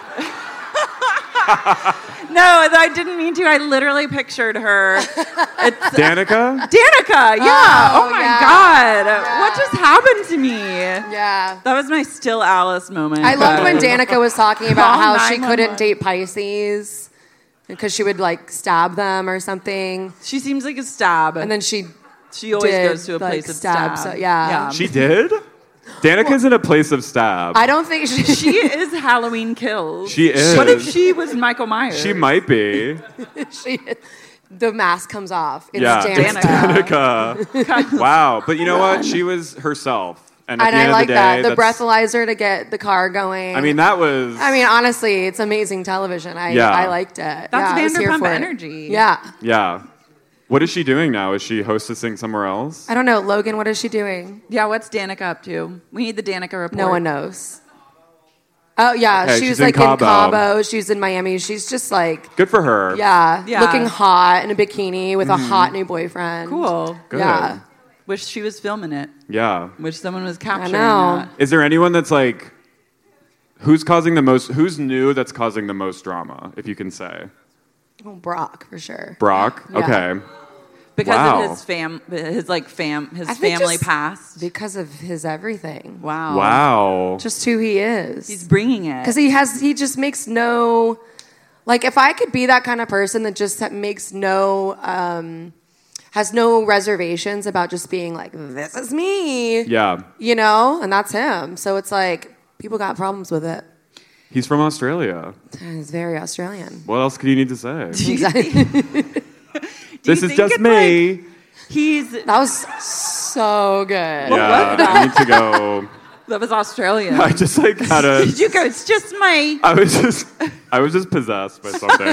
No, I didn't mean to. I literally pictured her. It's Danica? Danica, yeah. Oh, Oh, my yeah. God. Yeah. What just happened to me? Yeah. That was my still Alice moment. I loved when but- Danica was talking about Call how she nine one couldn't one. date Pisces because she would like stab them or something. She seems like a stab. And then she she always did, goes to a like, place of stab, stab. so- yeah. She did? Danica's in a place of stab. I don't think she. She is Halloween Kills. She is. What if she was Michael Myers? She might be. she the mask comes off. It's yeah, Danica. it's Danica. Wow. But you know what? She was herself. And at And the I end like of the day, that. The that's- breathalyzer to get the car going. I mean, that was. I mean, honestly, it's amazing television. I Yeah. I liked it. That's yeah, I was here Vanderpump for it. energy. Yeah. Yeah. What is she doing now? Is she hostessing somewhere else? I don't know. Logan, what is she doing? Yeah, what's Danica up to? We need the Danica report. No one knows. Oh, yeah. Okay, she she's was in like Cabo. in Cabo. She was in Miami. She's just like, Good for her. yeah, Yeah. looking hot in a bikini with a Mhm. hot new boyfriend. Cool. Good. Yeah. Wish she was filming it. Yeah. Wish someone was capturing know. that. Is there anyone that's like, who's causing the most, who's new that's causing the most drama, if you can say? Oh, Brock, for sure. Brock? Yeah. Okay. Because Wow. of his fam, his like fam, his I think family just past. Because of his everything. Wow. Wow. Just who he is. He's bringing it. Because he has, he just makes no, like, if I could be that kind of person that just makes no, um, has no reservations about just being like, this is me, Yeah. you know, and that's him. So it's like, people got problems with it. He's from Australia. He's very Australian. What else could you need to say? Exactly. This you is think just it's me. He's That was so good. yeah, I need to go. that was Australian. I just like had a. Did you go? It's just me. I was just, I was just possessed by something.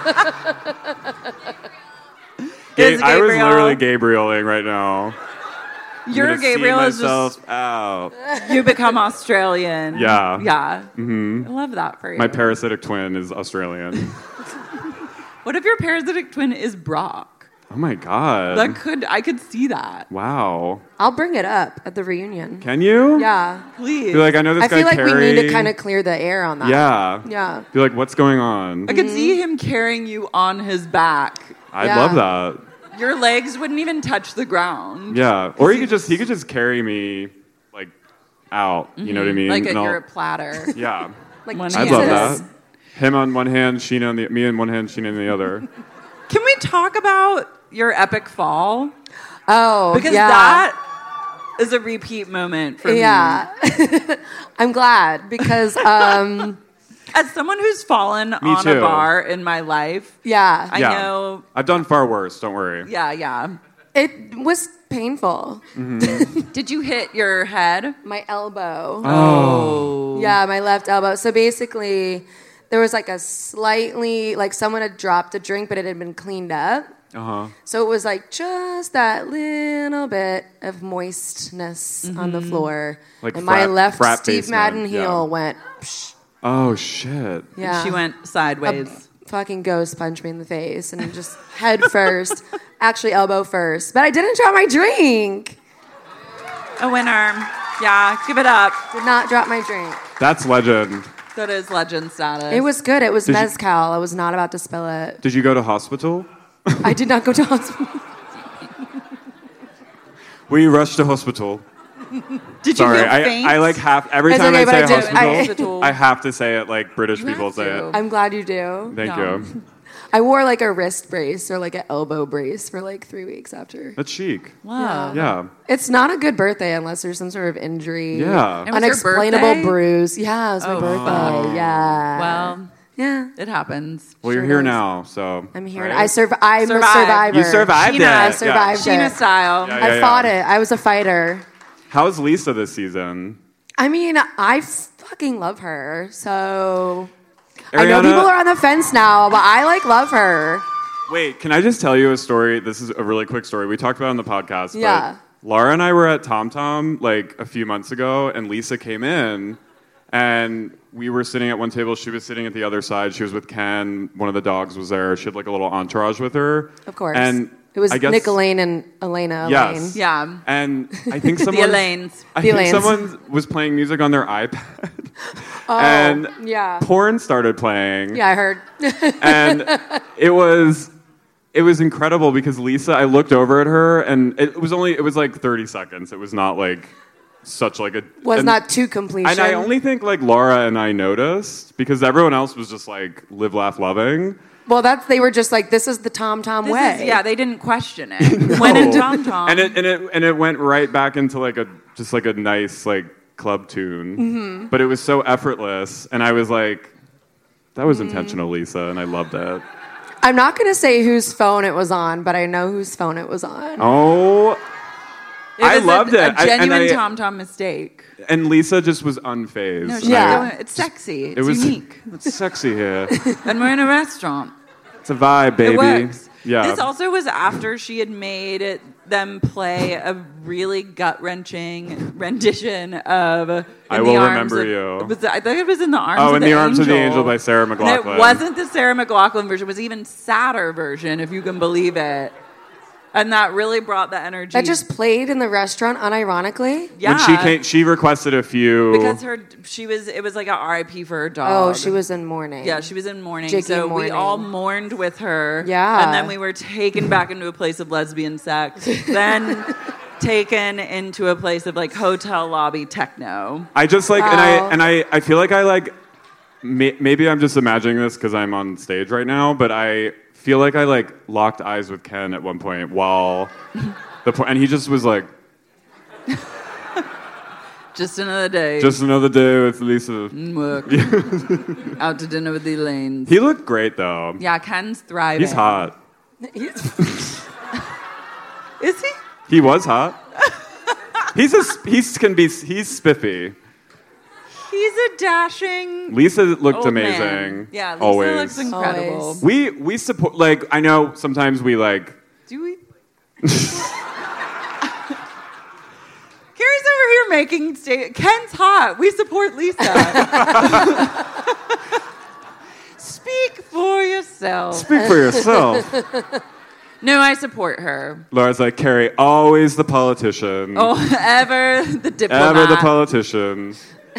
Ga- It's I was Gabriel. literally Gabrieling right now. I'm Your gonna see Gabriel is myself just out. you become Australian. Yeah. Yeah. hmm I love that for you. My parasitic twin is Australian. What if your parasitic twin is Brock? Oh my god. That could I could see that. Wow. I'll bring it up at the reunion. Can you? Yeah. Please. Be like, I know this I guy feel like Carrie. we need to kind of clear the air on that. Yeah. Yeah. Be like, what's going on? I could see him carrying you on his back. I'd Yeah. love that. Your legs wouldn't even touch the ground. Yeah. Or he could just he could just carry me like out. You know what I mean? Like And a, I'll- you're a platter. yeah. Like One I'd hand. love Jesus. that. Him on one hand, Sheena on the me on one hand, Sheena on the other. Can we talk about your epic fall? Oh, Because yeah. that is a repeat moment for me. Yeah. I'm glad because, um, As someone who's fallen on too. a bar in my life, yeah, I yeah. know. I've done far worse. Don't worry. Yeah, yeah. it was painful. Did you hit your head? My elbow. Oh. Yeah, my left elbow. So basically, there was like a slightly, like someone had dropped a drink, but it had been cleaned up. Uh huh. So it was like just that little bit of moistness on the floor. Like and my frat- left frat Steve basement, Madden heel yeah. went, psh, Oh shit. yeah. She went sideways. A fucking ghost punched me in the face and just head first, actually elbow first. But I didn't drop my drink. A winner. Yeah, give it up. Did not drop my drink. That's legend. That is legend status. It was good. It was Did you- mezcal. I was not about to spill it. Did you go to hospital? I did not go to hospital. We rushed to hospital. Did Sorry, you feel I, faint? I like half every It's time okay, I but say I do- hospital, I- I, have to say it like British You people have say to. it. I'm glad you do. Thank No. you. I wore like a wrist brace or like an elbow brace for like three weeks after. That's chic. Wow. Yeah. It's not a good birthday unless there's some sort of injury. Yeah. It was your Unexplainable birthday? bruise. Yeah, it was my Oh, birthday. fun. Yeah. Well, yeah. it happens. Well, you're Sure here does. now, so I'm here. right? I surv- I'm Survived. a survivor. You survived Sheena, it. I Yeah. survived Sheena it. style. Yeah, I yeah, fought yeah. it. I was a fighter. How's Lisa this season? I mean, I fucking love her. So I know Ariana- people are on the fence now, but I like love her. Wait, can I just tell you a story? This is a really quick story. We talked about it on the podcast. Yeah. But Laura and I were at Tom Tom like a few months ago, and Lisa came in, and we were sitting at one table. She was sitting at the other side. She was with Ken. One of the dogs was there. She had like a little entourage with her. Of course. And It was I guess, Nick Elaine and Elena Yes. Elaine. Yeah. And I think The someone. Elaines. I The think Elaines. someone was playing music on their iPad. Oh, and yeah. porn started playing. Yeah, I heard. And it was it was incredible because Lisa, I looked over at her, and it was only it was like thirty seconds. It was not like such like a Was and, not to completion. And I only think like Laura and I noticed because everyone else was just like live, laugh, loving. Well, that's they were just like, this is the Tom Tom This way. is, yeah, they didn't question it. When in Tom Tom. And it and it and it went right back into like a just like a nice like club tune. Mm-hmm. But it was so effortless, and I was like, that was Mm. intentional, Lisa, and I loved it. I'm not going to say whose phone it was on, but I know whose phone it was on. Oh. It I was loved a, it. A I- and genuine I- Tom Tom mistake. And Lisa just was unfazed. No, And she's Yeah. doing, it's sexy. It's it was unique. It's sexy here. And we're in a restaurant. It's a vibe, baby. It works. Yeah. This also was after she had made it, them play a really gut wrenching rendition of. In I the Will Arms Remember of, You. it was- I think it was in the arms. Oh, of In the, the Arms angel. of the Angel by Sarah And McLachlan. it wasn't the Sarah McLachlan version. It was even sadder version, if you can believe it. And that really brought the energy. That just played in the restaurant unironically? yeah. When she came, she requested a few. because her she was it was like a R I P for her dog. Oh, she was in mourning. Yeah, she was in mourning. Jicky so we mourning. all mourned with her. Yeah. And then we were taken back into a place of lesbian sex. Then taken into a place of like hotel lobby techno. I just like, and Wow. I and I, I feel like I like. May, maybe I'm just imagining this because I'm on stage right now, but I feel like I like locked eyes with Ken at one point while the po- and he just was like, Just another day. just another day with Lisa. work. Out to dinner with the Elaines. He looked great though. Yeah, Ken's thriving. He's hot. Is he? He was hot. He's a he's can be he's spiffy. He's a dashing. Lisa looked old amazing. man. Yeah, Lisa always. looks incredible. Always. We we support like I know sometimes we like Do we? Carrie's over here making sta- Ken's hot. We support Lisa. Speak for yourself. speak for yourself. No, I support her. Laura's like Carrie, always the politician. Oh, ever the diplomat. Ever the politician.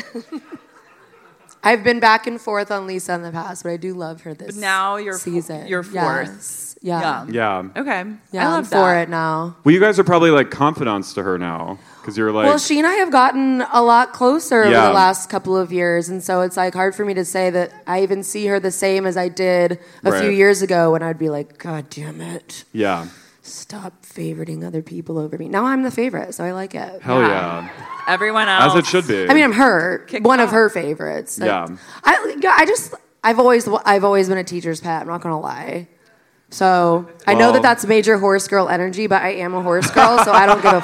I've been back and forth on Lisa in the past, but I do love her this But now you're season. you're fourth. Yes. Yeah. Yeah. Okay. Yeah, I I'm love for that. it now. Well, you guys are probably like confidants to her now because you're like. Well, she and I have gotten a lot closer over Yeah. the last couple of years, and so it's like hard for me to say that I even see her the same as I did a Right. few years ago when I'd be like, God damn it, yeah. stop favoriting other people over me. Now I'm the favorite, so I like it. Hell yeah. Everyone else. As it should be. I mean, I'm her, Kicked one of off. her favorites. Like, Yeah. I, yeah, I just, I've always, I've always been a teacher's pet. I'm not gonna lie. So I know Well- that that's major horse girl energy, but I am a horse girl, so I don't give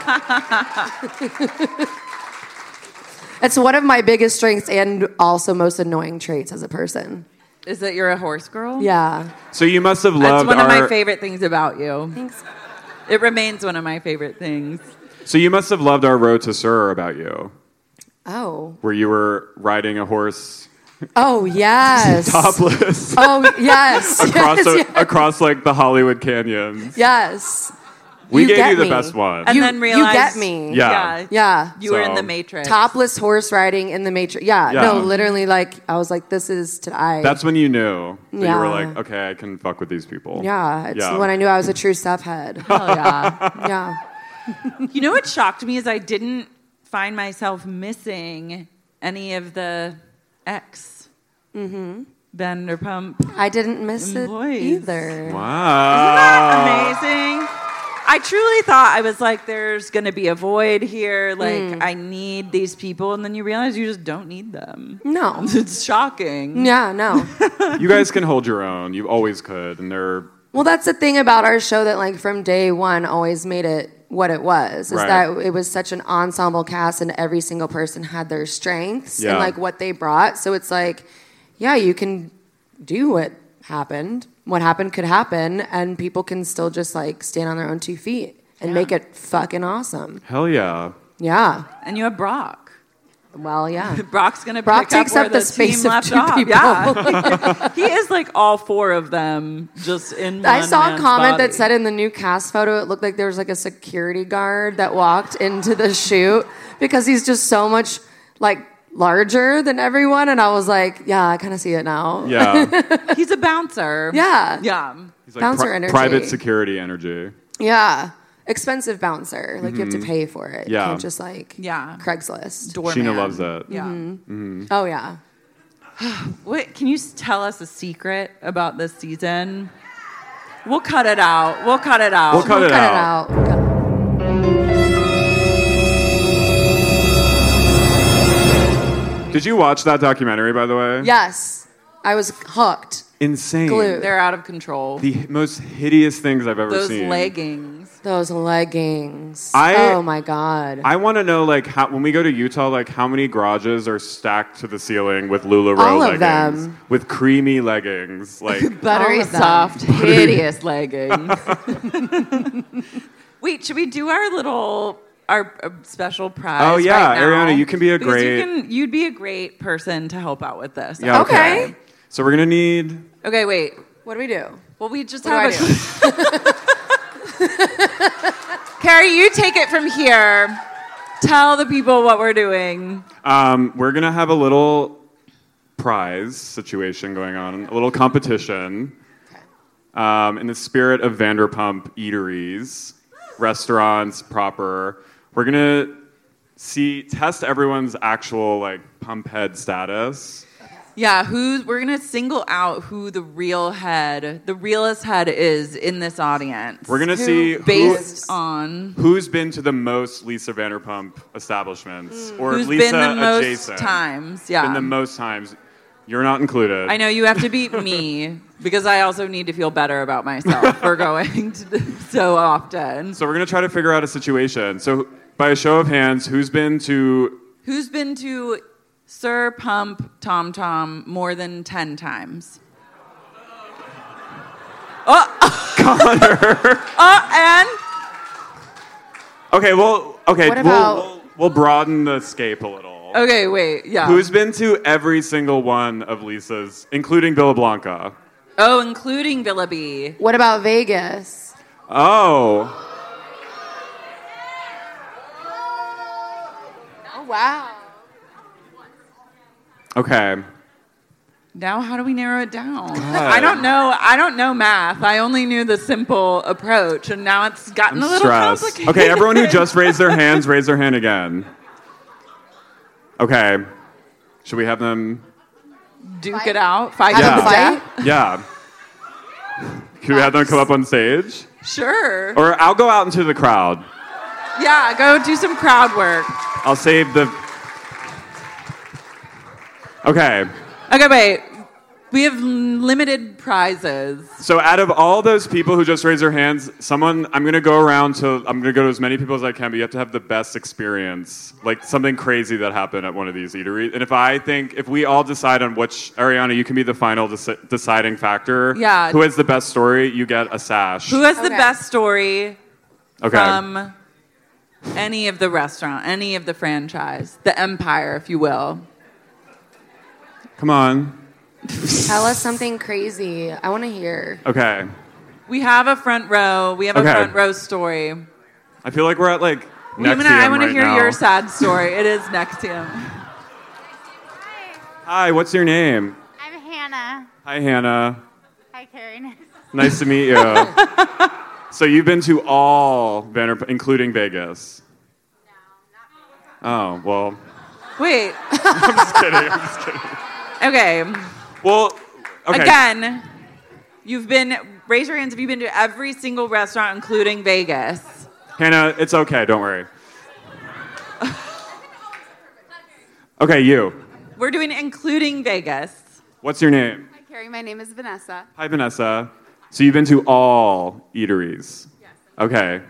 a fuck. It's one of my biggest strengths and also most annoying traits as a person. Is that you're a horse girl? Yeah. So you must have That's loved one of our. my favorite things about you. Thanks. It remains one of my favorite things. So you must have loved our Road to Sur about you, Oh. where you were riding a horse Oh yes. topless Oh yes. across yes, a- yes. across like the Hollywood canyons. Yes. We You gave get you the me. best one. And You- then you realized, get me. Yeah. Yeah. you were in So- the Matrix. Topless horse riding in the Matrix. Yeah, Yeah. no, literally, like I was like, this is to I. That's when you knew that you were Yeah. like, okay, I can fuck with these people. yeah. It's Yeah. when I knew I was a true step head. Hell yeah. Yeah. You know what shocked me is I didn't find myself missing any of the ex Mm-hmm. Vanderpump. I didn't miss employees. it either. Wow. Isn't that amazing? I truly thought, I was like, there's going to be a void here. Like, Mm. I need these people. And then you realize you just don't need them. No. It's shocking. Yeah, no. You guys can hold your own. You always could. And they're... Well, that's the thing about our show that, like, from day one always made it what it was. Is Right. that it was such an ensemble cast and every single person had their strengths Yeah. and, like, what they brought. So it's like, yeah, you can do what happened. What happened could happen, and people can still just, like, stand on their own two feet and Yeah. make it fucking awesome. Hell yeah. Yeah. And you have Brock. Well, yeah. Brock's going to Brock pick takes up where up the the space team of left two off. people. Yeah. He is like all four of them just in I one saw a man's comment body. that said in the new cast photo, it looked like there was like a security guard that walked into the shoot because he's just so much like larger than everyone. And I was like, yeah, I kind of see it now. Yeah. He's a bouncer. Yeah. Yeah. He's like Bouncer pri- energy. private security energy. Yeah. Expensive bouncer. Like you have to Mhm. pay for it. Yeah. You can't just like Yeah. Craigslist. Sheena loves it. Yeah. Mhm. Oh, yeah. What, can you s- tell us a secret about this season? We'll cut it out. We'll cut it out. We'll cut it out. We'll cut it Did you watch that documentary, by the way? Yes. I was hooked. Insane. Glued. They're out of control. The most hideous things I've ever Those seen. leggings. Those leggings. I- oh, my God. I want to know, like, how, when we go to Utah, like, how many garages are stacked to the ceiling with LuLaRoe All of leggings, them. with creamy leggings, like Buttery All of them. soft, hideous leggings. Wait, should we do our little our uh, special prize? Oh, yeah, right now? Ariana, you can be a Because great- You can, you'd be a great person to help out with this. Yeah, okay. Okay. So we're gonna need. Okay, wait. What do we do? Well, we just What have do a. Carrie, you take it from here. Tell the people what we're doing. Um, we're gonna have a little prize situation going on, a little competition. Um, in the spirit of Vanderpump eateries, restaurants proper, we're gonna see test everyone's actual like pump head status. Yeah, who's we're gonna single out who the real head, the realest head is in this audience. We're gonna see who, based on who's been to the most Lisa Vanderpump establishments or who's Lisa been the most adjacent. times. Yeah, Been the most times. You're not included. I know you have to beat me because I also need to feel better about myself for going to so often. So we're gonna try to figure out a situation. So by a show of hands, who's been to? Who's been to Sir Pump Tom Tom more than ten times? Oh, Connor. oh, and Okay, well, okay, What we'll, about- we'll we'll broaden the scape a little. okay, wait, yeah. Who's been to every single one of Lisa's, including Villa Blanca? Oh, including Villa B. What about Vegas? Oh, Oh, wow. okay. Now, how do we narrow it down? I don't know. I don't know math. I only knew the simple approach, and now it's gotten I'm a little stressed. complicated. Okay, everyone who just raised their hands, raise their hand again. Okay. Should we have them? Duke it out. Fight Have Yeah. to them the fight? death. Yeah. Can we have them come up on stage? Sure. Or I'll go out into the crowd. Yeah, go do some crowd work. I'll save the. Okay. Okay, wait. We have limited prizes. So out of all those people who just raised their hands, someone I'm gonna go around to I'm gonna go to as many people as I can, but you have to have the best experience. Like something crazy that happened at one of these eateries. And if I think if we all decide on which Ariana, you can be the final deci- deciding factor. Yeah. Who has the best story, you get a sash. Who has the Okay. best story Okay. from any of the restaurant, any of the franchise, the empire, if you will? Come on. Tell us something crazy. I want to hear. Okay. We have a front row. We have a Okay. front row story. I feel like we're at like I'm next gonna- to I him want to right hear now. your sad story. It is next to him. Hi, what's your name? I'm Hannah. Hi, Hannah. Hi, Karen. Nice to meet you. So you've been to all Vanderpump, including Vegas. Oh, well. Wait. I'm just kidding. I'm just kidding. Okay. Well, okay. Again, you've been, raise your hands if you've been to every single restaurant, including Vegas. Hannah, it's okay. Don't worry. Okay, you. We're doing including Vegas. What's your name? Hi, Carrie. My name is Vanessa. Hi, Vanessa. So you've been to all eateries? Yes. Okay.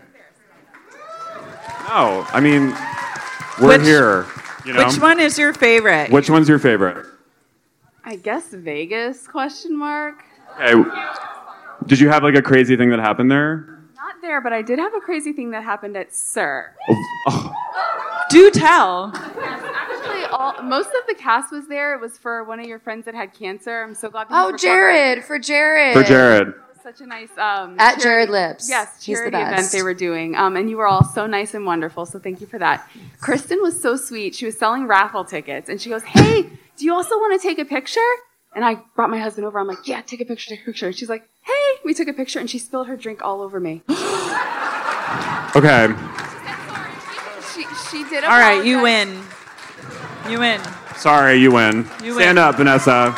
No, I mean, we're Which- here. You know? Which one is your favorite? Which one's your favorite? I guess Vegas, question mark. Okay. Did you have like a crazy thing that happened there? Not there, but I did have a crazy thing that happened at Sir. Oh. Do tell. Actually, all, most of the cast was there. It was for one of your friends that had cancer. I'm so glad. that Oh, he's Jared, for Jared. For Jared. It was such a nice um, At charity- Jared Lips. Yes, He's the charity event best. they were doing, um, and you were all so nice and wonderful. So thank you for that. Kristen was so sweet. She was selling raffle tickets, and she goes, "Hey, do you also want to take a picture?" And I brought my husband over. I'm like, "Yeah, take a picture, take a picture." And she's like, "Hey," we took a picture, and she spilled her drink all over me. Okay. She she did. All right, you apologize. win. You win. Sorry, you win. You Stand win. up, Vanessa.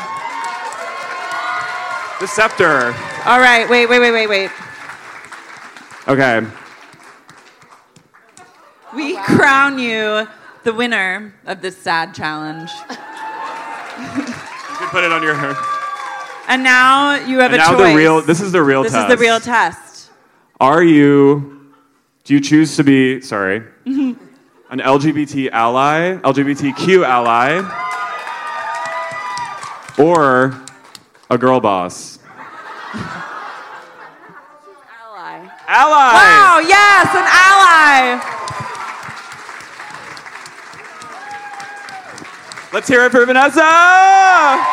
The scepter. All right, wait, wait, wait, wait, wait. Okay. We crown you the winner of this sad challenge. You can put it on your hair. And now you have And a now choice. the real. This is the real This test. is the real test. Are you? Do you choose to be? Sorry. An L G B T ally, L G B T Q ally, or a girl boss? Ally. Ally. Wow, yes, an ally. Let's hear it for Vanessa.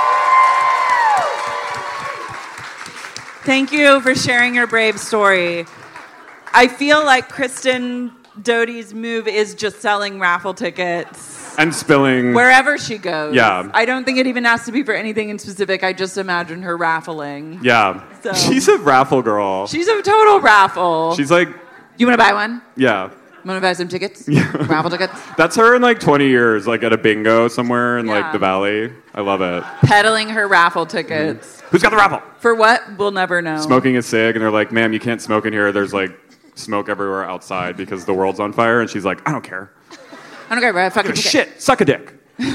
Thank you for sharing your brave story. I feel like Kristen Doty's move is just selling raffle tickets And spilling. wherever she goes. Yeah. I don't think it even has to be for anything in specific. I just imagine her raffling. Yeah. So- She's a raffle girl. She's a total raffle. She's like, You want to buy one? yeah. Want to buy some tickets? Raffle tickets? That's her in like twenty years, like at a bingo somewhere in Yeah. like the valley. I love it. Peddling her raffle tickets. Who's got the raffle? For what? We'll never know. Smoking a cig, and they're like, ma'am, you can't smoke in here. There's like smoke everywhere outside because the world's on fire. And she's like, I don't care. I don't care about a fucking Give a ticket. shit. Suck a dick.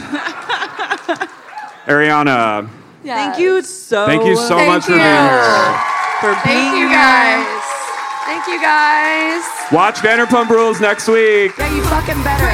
Ariana, Thank you so thank you so Thank much for you. being here. for being Thank you here. guys. Thank you guys. Watch Vanderpump Rules next week. Yeah, you fucking better.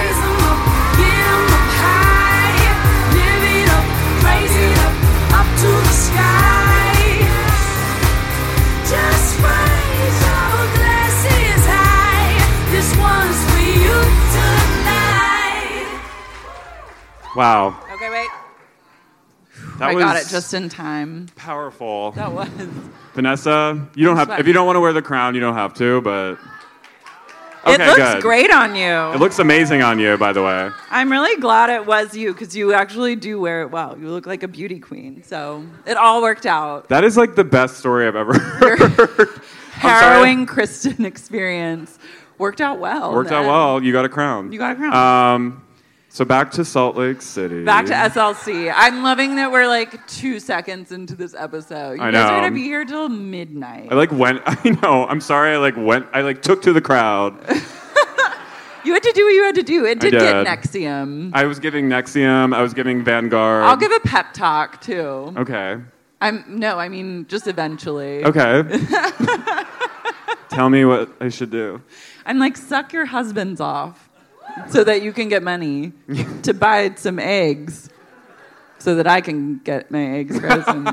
Wow. Okay, wait. That I was got it just in time. powerful. That was. Vanessa, you don't have That's if you don't want to wear the crown, you don't have to, but It okay, looks good. great on you. It looks amazing on you, by the way. I'm really glad it was you because you actually do wear it well. You look like a beauty queen. So it all worked out. That is like the best story I've ever heard. Harrowing Kristen experience worked out well. Worked out then. well. You got a crown. You got a crown. Um, so back to Salt Lake City. Back to S L C. I'm loving that we're like two seconds into this episode. You I guys are know. gonna be here till midnight. I like went. I know. I'm sorry. I like went. I like took to the crowd. You had to do what you had to do. It I did, get did. Nexium. I was giving Nexium. I was giving Vanguard. I'll give a pep talk too. Okay. I'm no, I mean just eventually. Okay. Tell me what I should do. I'm like suck your husbands off so that you can get money to buy some eggs so that I can get my eggs frozen.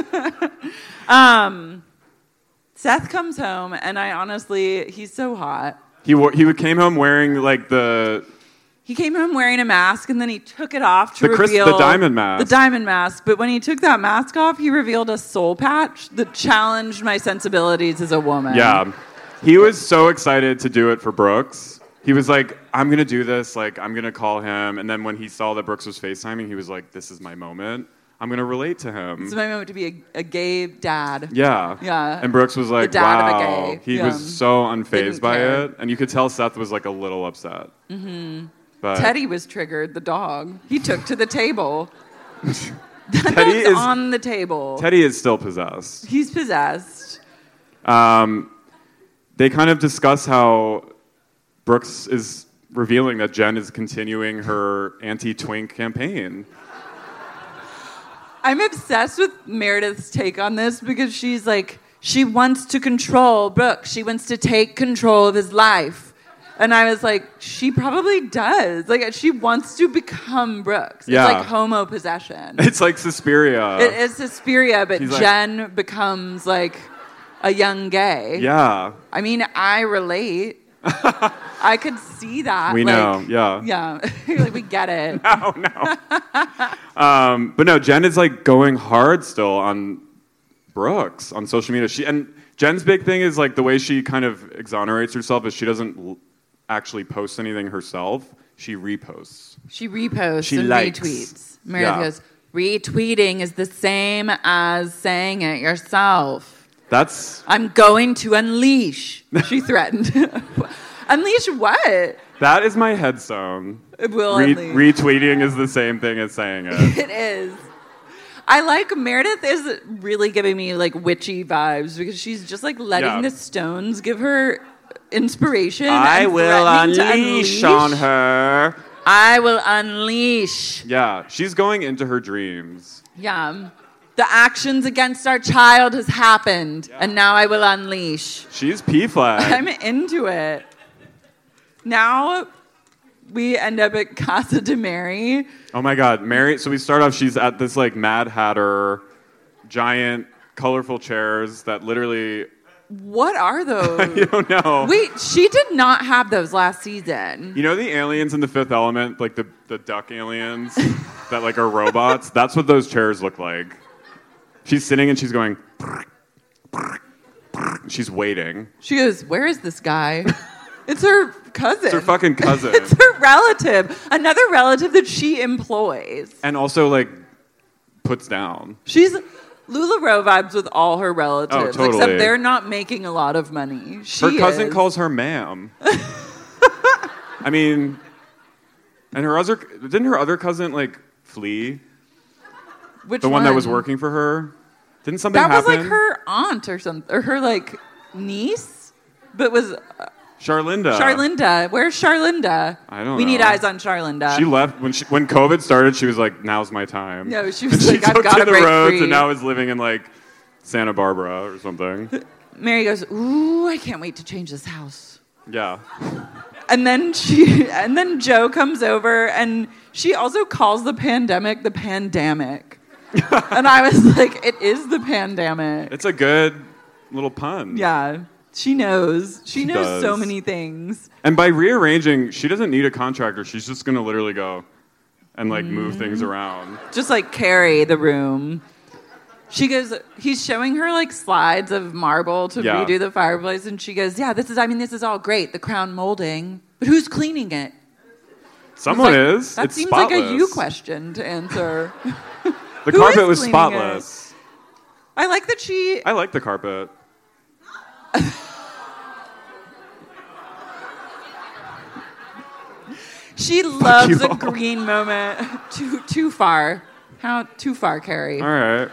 um, Seth comes home and I honestly, he's so hot. He wore, he came home wearing like the He came home wearing a mask and then he took it off to The Chris- reveal the diamond mask. The diamond mask. But when he took that mask off, he revealed a soul patch that challenged my sensibilities as a woman. yeah. He was so excited to do it for Brooks. He was like, I'm going to do this. Like, I'm going to call him. And then when he saw that Brooks was FaceTiming, he was like, this is my moment. I'm going to relate to him. It's my moment to be a, a gay dad. Yeah. Yeah. And Brooks was like, The dad of a wow. gay. He Yeah. was so unfazed Didn't by care. it. And you could tell Seth was like a little upset. Mm-hmm. But Teddy was triggered, the dog. He took to the table. That Teddy dog's is on the table. Teddy is still possessed. He's possessed. Um, they kind of discuss how Brooks is revealing that Jen is continuing her anti-twink campaign. I'm obsessed with Meredith's take on this because she's like, she wants to control Brooks. She wants to take control of his life. And I was like, she probably does. Like, she wants to become Brooks. Yeah. It's like homo possession. It's like Suspiria. It is Suspiria, but She's like- Jen becomes like a young gay. Yeah. I mean, I relate. I could see that. We like, know, yeah. Yeah. Like, we get it. No, no. um, but no, Jen is like going hard still on Brooks on social media. She and Jen's big thing is like the way she kind of exonerates herself is she doesn't l- actually post anything herself. She reposts. She reposts She and likes. retweets. Meredith Yeah. goes, retweeting is the same as saying it yourself. That's I'm going to unleash. She threatened. Unleash what? that is my headstone. It will Re- unleash. retweeting is the same thing as saying it. It is. I like Meredith is really giving me like witchy vibes because she's just like letting Yeah. the stones give her inspiration. I and will threatening to unleash on her. I will unleash. Yeah, she's going into her dreams. Yeah. The actions against our child has happened, and now I will unleash. She's P-flag. I'm into it. Now we end up at Casa de Mary. Oh my God, Mary. So we start off, she's at this like Mad Hatter, giant, colorful chairs that literally. What are those? You don't know. Wait, she did not have those last season. You know the aliens in the Fifth Element, like the, the duck aliens that like are robots? That's what those chairs look like. She's sitting and she's going. She's waiting. She goes, where is this guy? It's her cousin. It's her fucking cousin. It's her relative. Another relative that she employs. And also like puts down. She's LuLaRoe vibes with all her relatives. Oh, totally. Except they're not making a lot of money. She Her cousin is. calls her ma'am. I mean, and her other didn't her other cousin like flee? Which the one, that one? was working for her? Didn't something That happen? was like her aunt or something, or her like niece, but was uh, Charlinda. Charlinda. Where's Charlinda? I don't We know. need eyes on Charlinda. She left when she, when COVID started. She was like, "Now's my time." No, she And was she like, "I've took got to to the break roads free." and now is living in like Santa Barbara or something. Mary goes, "Ooh, I can't wait to change this house." Yeah. And then she, and then Joe comes over, and she also calls the pandemic the pandemic. And I was like, "It is the pandemic." It's a good little pun. Yeah, she knows. She, She knows so does. many things. And by rearranging, she doesn't need a contractor. She's just gonna literally go and like move things around. Just like carry the room. She goes, he's showing her like slides of marble to Yeah. redo the fireplace, and she goes, "Yeah, this is. I mean, this is all great. The crown molding, but who's cleaning it?" Someone It's like, is. That It's seems spotless. like a you question to answer. The Who carpet is was cleaning spotless. I like that she. I like the carpet. She loves you a all. green moment. Too too far. How too far, Carrie? All right.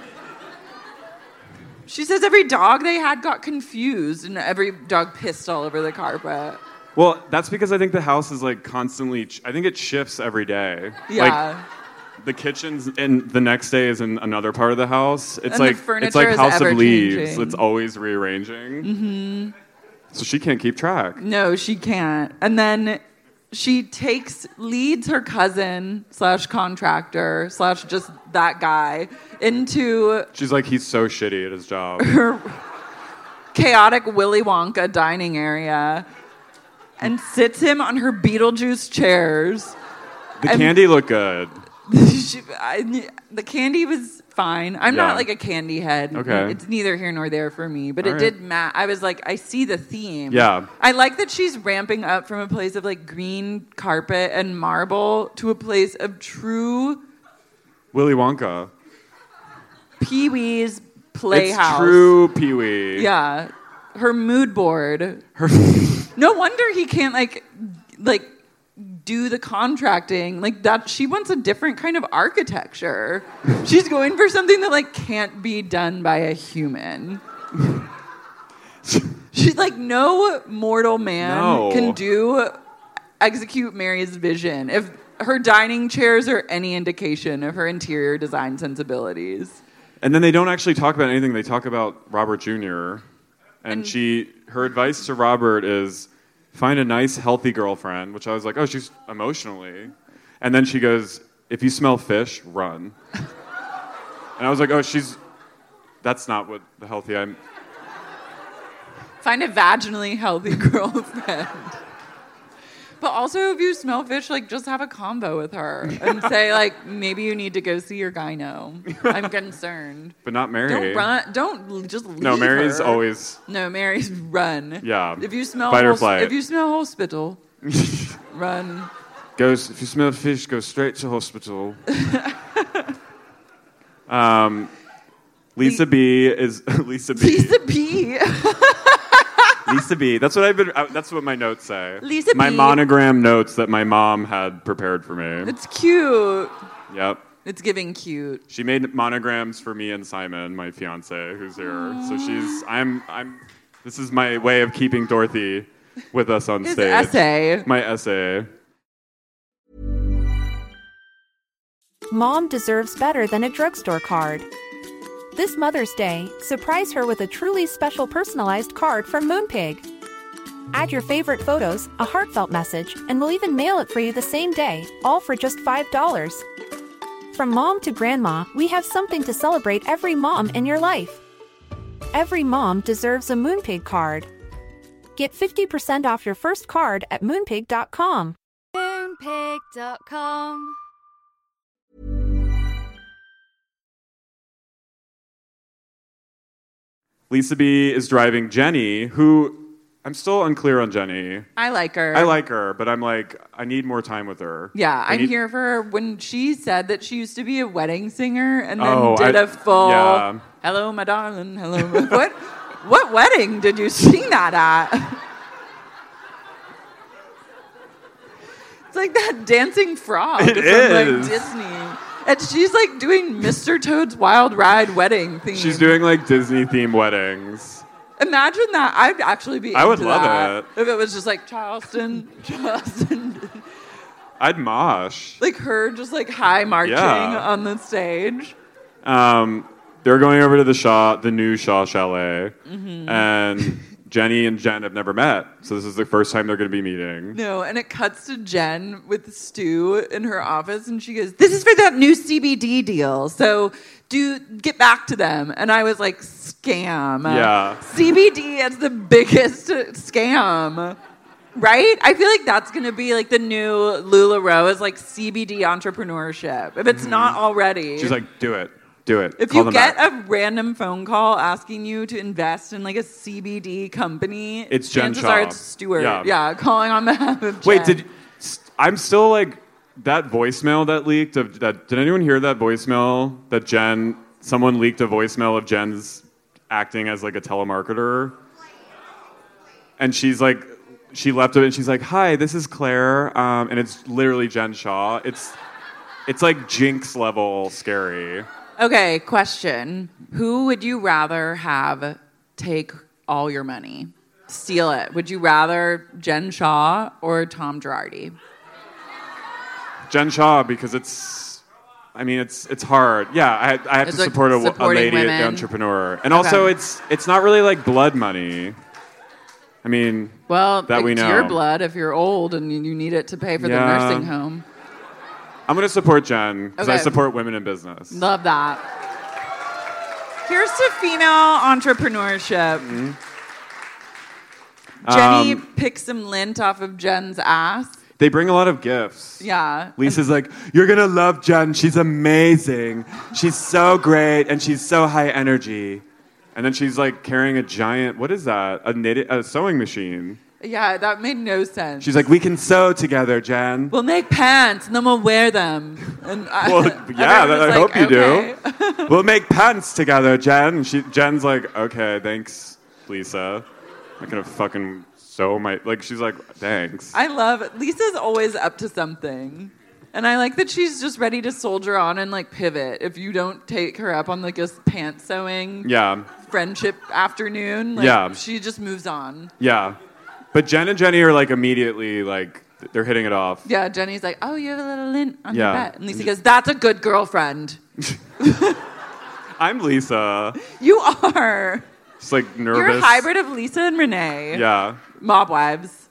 She says every dog they had got confused, and every dog pissed all over the carpet. Well, that's because I think the house is like constantly. Ch- I think it shifts every day. Yeah. Like, the kitchen's and the next day is in another part of the house. It's And the like furniture it's like is House of ever-changing. Leaves. It's always rearranging. Mm-hmm. So she can't keep track. No, she can't. And then she takes leads her cousin slash contractor slash just that guy into She's like, he's so shitty at his job. her chaotic Willy Wonka dining area and sits him on her Beetlejuice chairs. The And- candy looked good. she, I, the candy was fine. I'm Yeah. not like a candy head. Okay. It's neither here nor there for me, but All it right. did match. I was like, I see the theme. Yeah. I like that she's ramping up from a place of like green carpet and marble to a place of true Willy Wonka. Pee-wee's playhouse. It's true Pee Wee. Yeah. Her mood board. Her No wonder he can't like like do the contracting. Like that, she wants a different kind of architecture. She's going for something that like can't be done by a human. She's like, no mortal man No. can do execute Mary's vision if her dining chairs are any indication of her interior design sensibilities. And then they don't actually talk about anything. They talk about Robert Junior And, And- she, her advice to Robert is find a nice, healthy girlfriend, which I was like, oh, she's emotionally. And then she goes, if you smell fish, run. And I was like, oh, she's, that's not what the healthy I'm. Find a vaginally healthy girlfriend. But also, if you smell fish, like, just have a convo with her and say, like, maybe you need to go see your gyno. I'm concerned. But not Mary. Don't run. Don't l- just leave No, Mary's her. always. No, Mary's run. Yeah. If you smell Fight or hos- flight. if you smell hospital, run. Goes, if you smell fish, go straight to hospital. um, Lisa B is Lisa B. Lisa B. Lisa B. That's what I've been. Uh, that's what my notes say. Lisa my B. monogram notes that my mom had prepared for me. It's cute. Yep. It's giving cute. She made monograms for me and Simon, my fiance, who's here. Aww. So she's. I'm. I'm. This is my way of keeping Dorothy with us on His stage. essay. My essay. Mom deserves better than a drugstore card. This Mother's Day, surprise her with a truly special personalized card from Moonpig. Add your favorite photos, a heartfelt message, and we'll even mail it for you the same day, all for just five dollars. From mom to grandma, we have something to celebrate every mom in your life. Every mom deserves a Moonpig card. Get fifty percent off your first card at moonpig dot com. Moonpig dot com. Lisa B is driving Jenny, who I'm still unclear on Jenny. I like her. I like her, but I'm like, I need more time with her. Yeah, I I'm need- here for her. When she said that she used to be a wedding singer and then Oh, did I- a full yeah. "Hello, my darling, hello." my-" what? What wedding did you sing that at? It's like that dancing frog It from is. like Disney, and she's like doing Mister Toad's Wild Ride wedding theme. She's doing like Disney themed weddings. Imagine that. I'd actually be. I would into love that it. if it was just like Charleston, Charleston. I'd mosh. Like her just like high marching Yeah. on the stage. Um, they're going over to the Shaw, the new Shaw Chalet, Mhm. and Jenny and Jen have never met, so this is the first time they're going to be meeting. No, and it cuts to Jen with Stu in her office, and she goes, "This is for that new C B D deal. So do get back to them." And I was like, "Scam." Yeah. C B D is the biggest scam. Right? I feel like that's going to be like the new LuLaRoe is like C B D entrepreneurship. If it's not already. She's like, "Do it, do it." If Call you them get back. a random phone call asking you to invest in like a C B D company, It's Jen chances Shaw. are it's Stuart. Yeah. Yeah. calling on behalf of Wait, Jen. did I'm still like that voicemail that leaked? Of that? Did anyone hear that voicemail that Jen? Someone leaked a voicemail of Jen's acting as like a telemarketer, and she's like, she left it, and she's like, "Hi, this is Claire," um, and it's literally Jen Shaw. It's it's like Jinx level scary. Okay, question. Who would you rather have take all your money? Steal it. Would you rather Jen Shaw or Tom Girardi? Jen Shaw, because it's, I mean, it's it's hard. Yeah, I, I have It's to like support a, a supporting lady women. entrepreneur, and also Okay. it's it's not really like blood money. I mean, Well, that we it's know. your blood if you're old and you you need it to pay for Yeah. the nursing home. I'm going to support Jen because I Okay. support women in business. Love that. Here's to female entrepreneurship. Jenny Um, picks some lint off of Jen's ass. They bring a lot of gifts. Yeah. Lisa's like, "You're gonna love Jen. She's amazing. She's so great, and she's so high energy." And then she's like carrying a giant. What is that? A knit, a sewing machine. Yeah, that made no sense. She's like, "We can sew together, Jen." We'll make pants and then we'll wear them. And I, Well, yeah, everyone was I like, hope you okay. do. We'll make pants together, Jen. And she, Jen's like, "Okay, thanks, Lisa. I'm not gonna fucking so my like she's like, thanks. I love Lisa's always up to something. And I like that she's just ready to soldier on and like pivot if you don't take her up on like a pants sewing Yeah. friendship afternoon. Like, Yeah. she just moves on. Yeah. But Jen and Jenny are like immediately like they're hitting it off. Yeah, Jenny's like, oh, you have a little lint on Yeah. your butt. And Lisa goes, that's a good girlfriend. I'm Lisa. You are. Just like nervous. You're a hybrid of Lisa and Renee. Yeah. Mob wives.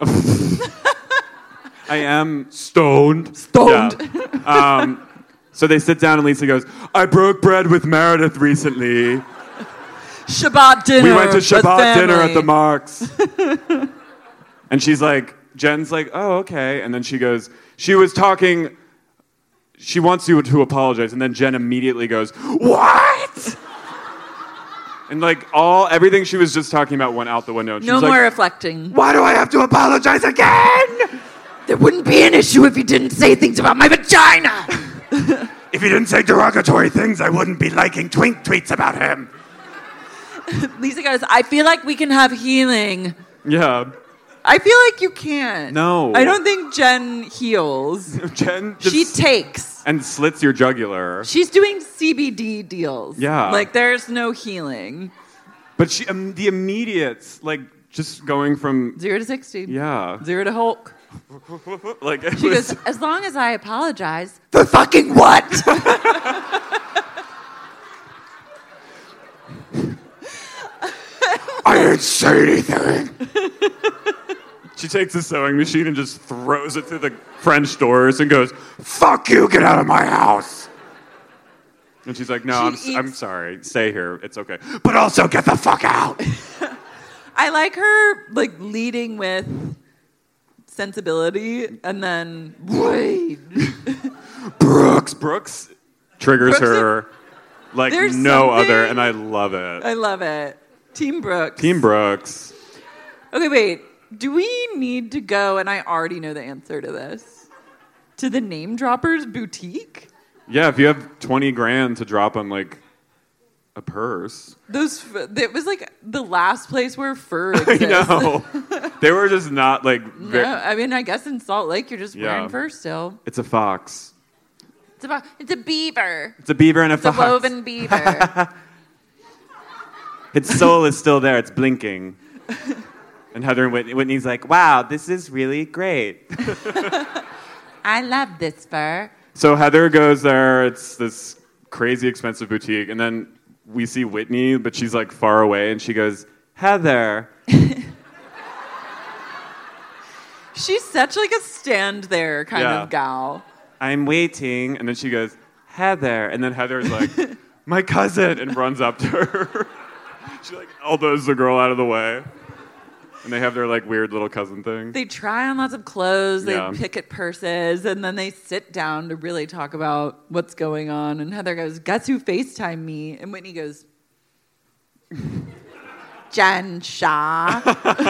I am stoned. Stoned. Yeah. Um, so they sit down and Lisa goes, I broke bread with Meredith recently. Shabbat dinner. We went to with Shabbat dinner family. at the Marks. And she's like, Jen's like, oh, okay. And then she goes, she was talking, she wants you to apologize. And then Jen immediately goes, what? And like all, everything she was just talking about went out the window. And she No was more like, reflecting. why do I have to apologize again? There wouldn't be an issue if you didn't say things about my vagina. If you didn't say derogatory things, I wouldn't be liking twink tweets about him. Lisa goes, I feel like we can have healing. Yeah. I feel like you can't. No. I don't think Jen heals. Jen She just- takes. And slits your jugular. She's doing C B D deals. Yeah. Like, there's no healing. But she, um, the immediate, like, just going from... Zero to sixty. Yeah. Zero to Hulk. Like, it She was- goes, as long as I apologize. For fucking what? I didn't say anything. She takes a sewing machine and just throws it through the French doors and goes, fuck you, get out of my house. And she's like, no, I'm, She s- I'm eats- sorry. Stay here. It's okay. But also get the fuck out. I like her, like, leading with sensibility and then wait. Brooks. Brooks triggers Brooks- her like There's no something- other, and I love it. I love it. Team Brooks. Team Brooks. Okay, wait. Do we need to go, and I already know the answer to this, to the Name Droppers Boutique? Yeah, if you have twenty grand to drop on like a purse. Those, f- it was like the last place where fur I exists. know. They were just not like... ve- No, I mean, I guess in Salt Lake, you're just Yeah. wearing fur still. It's a fox. It's about, it's a beaver. It's a beaver and a It's a fox. woven beaver. Its soul is still there. It's blinking. And Heather and Whitney, Whitney's like, wow, this is really great. I love this fur. So Heather goes there. It's this crazy expensive boutique. And then we see Whitney, but she's like far away. And she goes, Heather. She's such like a stand there kind Yeah. of gal. I'm waiting. And then she goes, Heather. And then Heather's like, my cousin, and runs up to her. She like elbows the girl out of the way. And they have their like weird little cousin thing. They try on lots of clothes, they Yeah. pick at purses, and then they sit down to really talk about what's going on. And Heather goes, guess who FaceTime me? And Whitney goes, Jen Shah.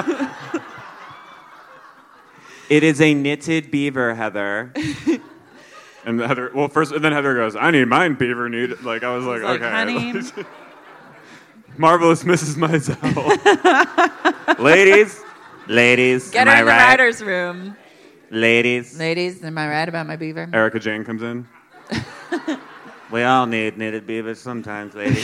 It is a knitted beaver, Heather. And Heather, well, first, and then Heather goes, I need mine, beaver need. Like, I was like, like, okay. honey. Marvelous Missus Mizell. Ladies, ladies, Get am her I in the right? writer's room. Ladies. Ladies, am I right about my beaver? Erica Jane comes in. We all need knitted beavers sometimes, ladies.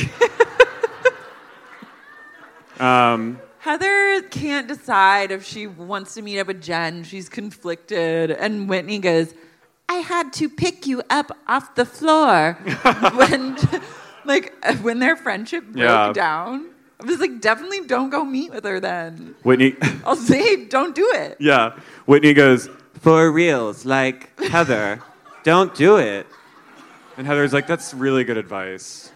um, Heather can't decide if she wants to meet up with Jen. She's conflicted. And Whitney goes, I had to pick you up off the floor. when, like, when their friendship broke Yeah. down. I was like, definitely don't go meet with her then. Whitney, I'll say, don't do it. yeah. Whitney goes, for reals, like, Heather, don't do it. And Heather's like, that's really good advice.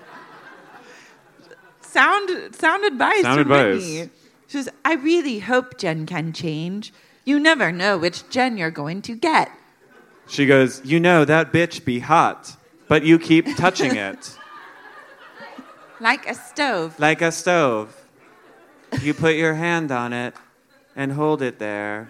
Sound, sound advice Sound from advice. Whitney. She says, I really hope Jen can change. You never know which Jen you're going to get. She goes, you know, that bitch be hot, but you keep touching it. Like a stove. Like a stove. You put your hand on it and hold it there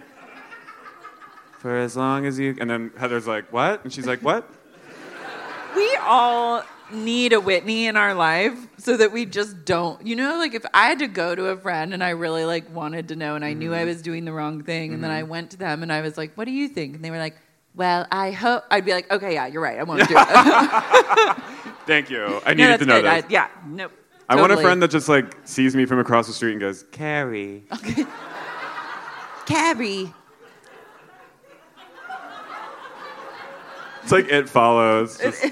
for as long as you... And then Heather's like, what? And she's like, what? We all need a Whitney in our life so that we just don't, you know, like if I had to go to a friend and I really like wanted to know and I mm-hmm. knew I was doing the wrong thing mm-hmm. and then I went to them and I was like, what do you think? And they were like, well, I hope, I'd be like, okay, yeah, you're right. I won't do it. Thank you. I needed no, to know good. that. I, yeah, nope. I totally. want a friend that just like sees me from across the street and goes, Carrie. Okay. Carrie. It's like It Follows. Just,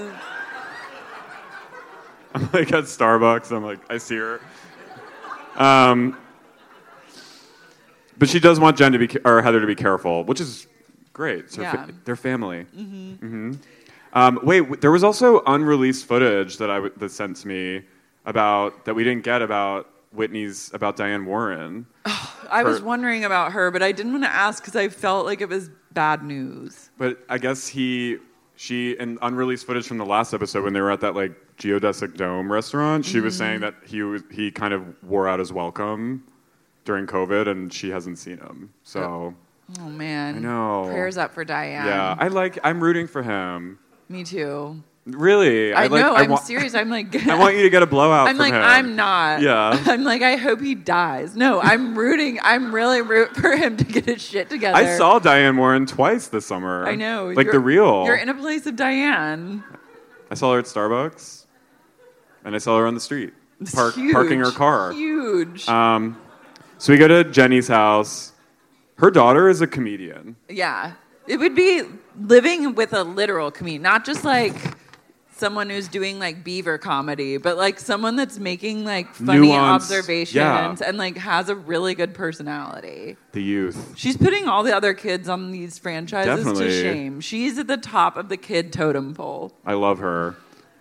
I'm like at Starbucks. I'm like, I see her. Um, but she does want Jen to be, or Heather to be careful, which is great. It's her yeah. fa- they're family. Mm-hmm. Mm-hmm. Um, wait, w- there was also unreleased footage that I w- that sent to me about that we didn't get about Whitney's about Diane Warren. Oh, I her, was wondering about her, but I didn't want to ask because I felt like it was bad news. But I guess he, she, in unreleased footage from the last episode when they were at that like geodesic dome restaurant, she mm-hmm. was saying that he was he kind of wore out his welcome during COVID, and she hasn't seen him. So. Oh man. I know. Prayers up for Diane. Yeah, I like. I'm rooting for him. Me too. Really? I, I like, know. I I'm wa- serious. I'm like. I want you to get a blowout. I'm from like. him. I'm not. Yeah. I'm like. I hope he dies. No, I'm rooting. I'm really rooting for him to get his shit together. I saw Diane Warren twice this summer. I know. Like you're, the real. You're in a place of Diane. I saw her at Starbucks, and I saw her on the street, park, huge, parking her car. Huge. Um, so we go to Jenny's house. Her daughter is a comedian. Yeah. It would be living with a literal comedian, not just like someone who's doing like beaver comedy, but like someone that's making like funny Nuanced, observations yeah. and like has a really good personality. The youth. She's putting all the other kids on these franchises Definitely. to shame. She's at the top of the kid totem pole. I love her.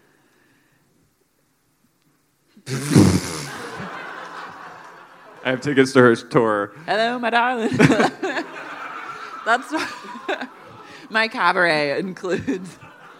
I have tickets to her tour. Hello, my darling. That's what my cabaret includes.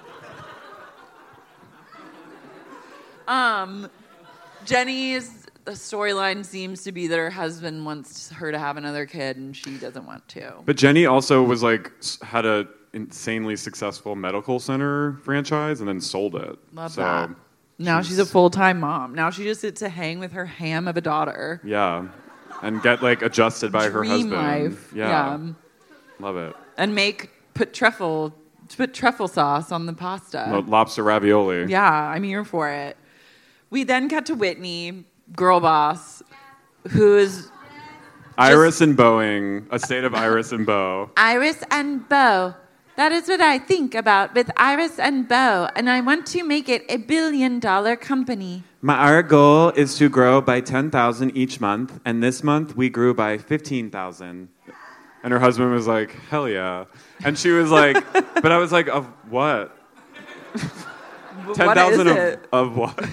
Um, Jenny's storyline seems to be that her husband wants her to have another kid and she doesn't want to. But Jenny also was like had a insanely successful medical center franchise and then sold it. Love so that. Now she's, she's a full-time mom. Now she just gets to hang with her ham of a daughter. Yeah. And get like adjusted by Dream her husband. life. Yeah. yeah. Love it. And make put truffle put truffle sauce on the pasta. Lobster ravioli. Yeah, I'm here for it. We then cut to Whitney, girl boss, who is Iris and Boeing, a state of Iris and Bo. Iris and Bo. That is what I think about with Iris and Bo, and I want to make it a billion dollar company. My our goal is to grow by ten thousand each month, and this month we grew by fifteen thousand. And her husband was like, hell yeah. And she was like, but I was like, of what? ten thousand of, of what?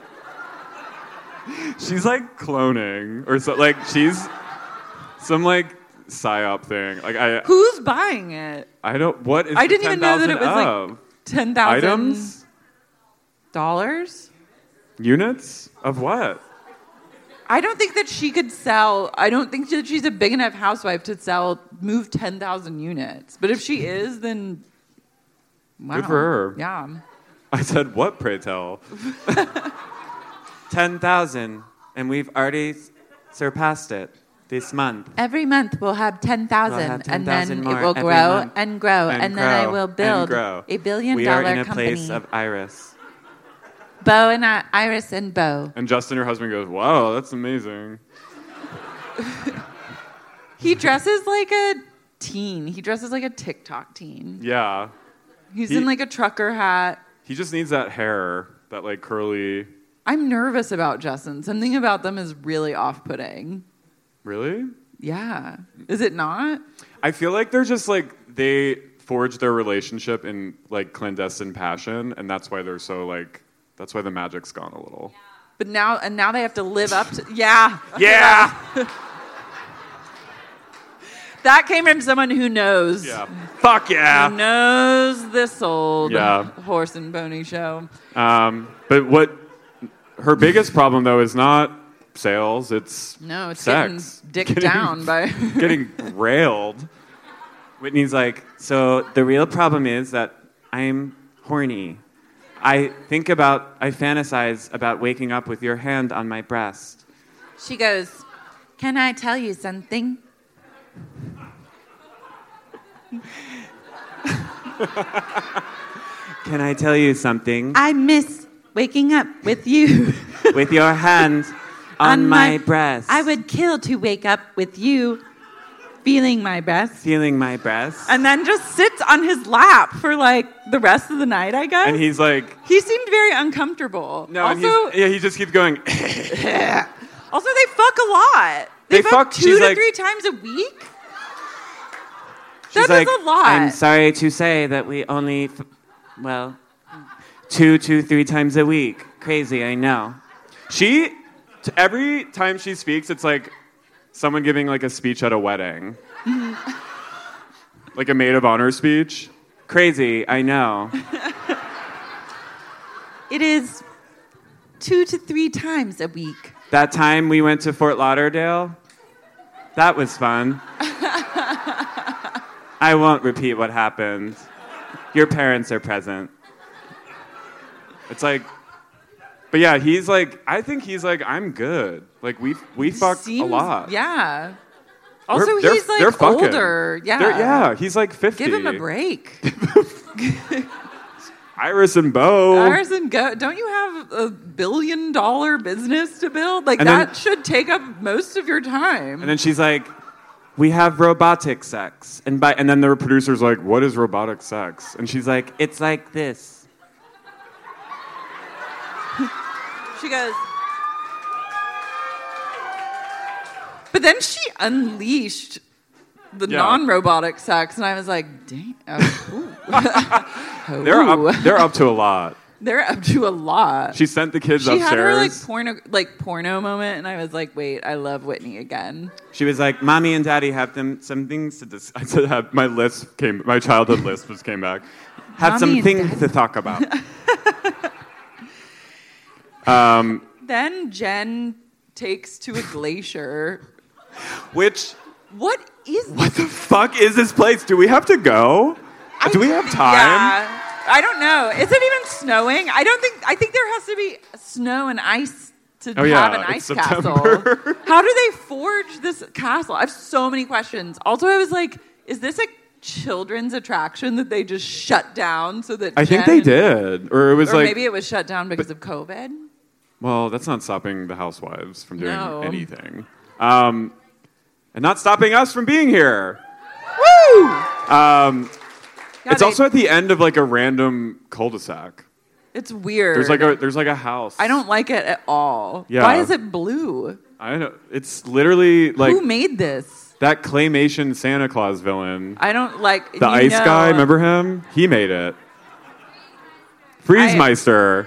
She's like cloning or so, like she's some like psyop thing. Like I Who's buying it? I don't what is I didn't even know that it was of? like ten thousand items? Dollars? Units? Of what? I don't think that she could sell I don't think that she's a big enough housewife to sell move ten thousand units. But if she is, then wow. Good for her. Yeah. I said, what, pray tell? ten thousand, and we've already surpassed it this month. Every month we'll have ten thousand, we'll and then it more will every grow month. and grow, and, and then I grow will build grow. a billion we dollar are in a company. place of Iris. Bo and I, Iris and Bo. And Justin, her husband, goes, wow, that's amazing. He dresses like a teen. He dresses like a TikTok teen. Yeah. He's he, in like a trucker hat. He just needs that hair, that like curly... I'm nervous about Justin. Something about them is really off-putting. Really? Yeah. Is it not? I feel like they're just like, they forged their relationship in like clandestine passion, and that's why they're so like, that's why the magic's gone a little. But now, and now they have to live up to, yeah. Yeah! That came from someone who knows. Yeah. Fuck yeah. Who knows this old yeah. horse and pony show. Um, but what her biggest problem though is not sales, it's no, it's sex. getting dicked getting, down by getting railed. Whitney's like, so the real problem is that I'm horny. I think about, I fantasize about waking up with your hand on my breast. She goes, can I tell you something? Can I tell you something? I miss waking up with you. With your hand on, On my, my- breast. I would kill to wake up with you, feeling my breast. Feeling my breast. And then just sits on his lap for like the rest of the night, I guess. And he's like... He seemed very uncomfortable. No, also, and he's, yeah, he just keeps going... also, they fuck a lot. They, They fuck, fuck- two she's to like- three times a week. She's That is like, a lot. I'm sorry to say that we only... F- well, two to three times a week. Crazy, I know. She... T- every time she speaks, it's like someone giving like a speech at a wedding. Like a maid of honor speech. Crazy, I know. It is two to three times a week. That time we went to Fort Lauderdale, that was fun. I won't repeat what happened. Your parents are present. It's like, but yeah, he's like, I think he's like, I'm good. Like we we fuck Seems- a lot. Yeah. We're- Also, they're- he's like they're fucking. older. Yeah. They're- yeah, he's like fifty. Give him a break. Iris and Bo. Harrison, go. Don't you have a billion dollar business to build? Like And that then- should take up most of your time. And then she's like, we have robotic sex. And by and then the producer's like, what is robotic sex? And she's like, it's like this. She goes. But then she unleashed the Yeah. non-robotic sex, and I was like, "Dang!" Oh, They're ooh. up they're up to a lot. They're up to a lot. She sent the kids She upstairs. had her like porno, like porno moment, and I was like, "Wait, I love Whitney again." She was like, "Mommy and Daddy have them some things to dis-" I said, have, "My list came, my childhood list was came back. Have Mommy some and things Daddy. to talk about." um, Then Jen takes to a glacier. which What is what the fuck is this place? Do we have to go? Do we have time? Yeah. I don't know. Is it even snowing? I don't think. I think there has to be snow and ice to Oh, yeah, have an it's ice castle. September. How do they forge this castle? I have so many questions. Also, I was like, is this a children's attraction that they just shut down so that I think Jen- they did, or it was or like, maybe it was shut down because of COVID. well, that's not stopping the housewives from doing No. anything, um, and not stopping us from being here. Woo! Um, Yeah, it's they- also at the end of like a random cul-de-sac. It's weird. There's like a there's like a house. I don't like it at all. Yeah. Why is it blue? I know. It's literally like Who made this? that claymation Santa Claus villain. I don't like The you ice know- guy, remember him? He made it. Freeze-meister.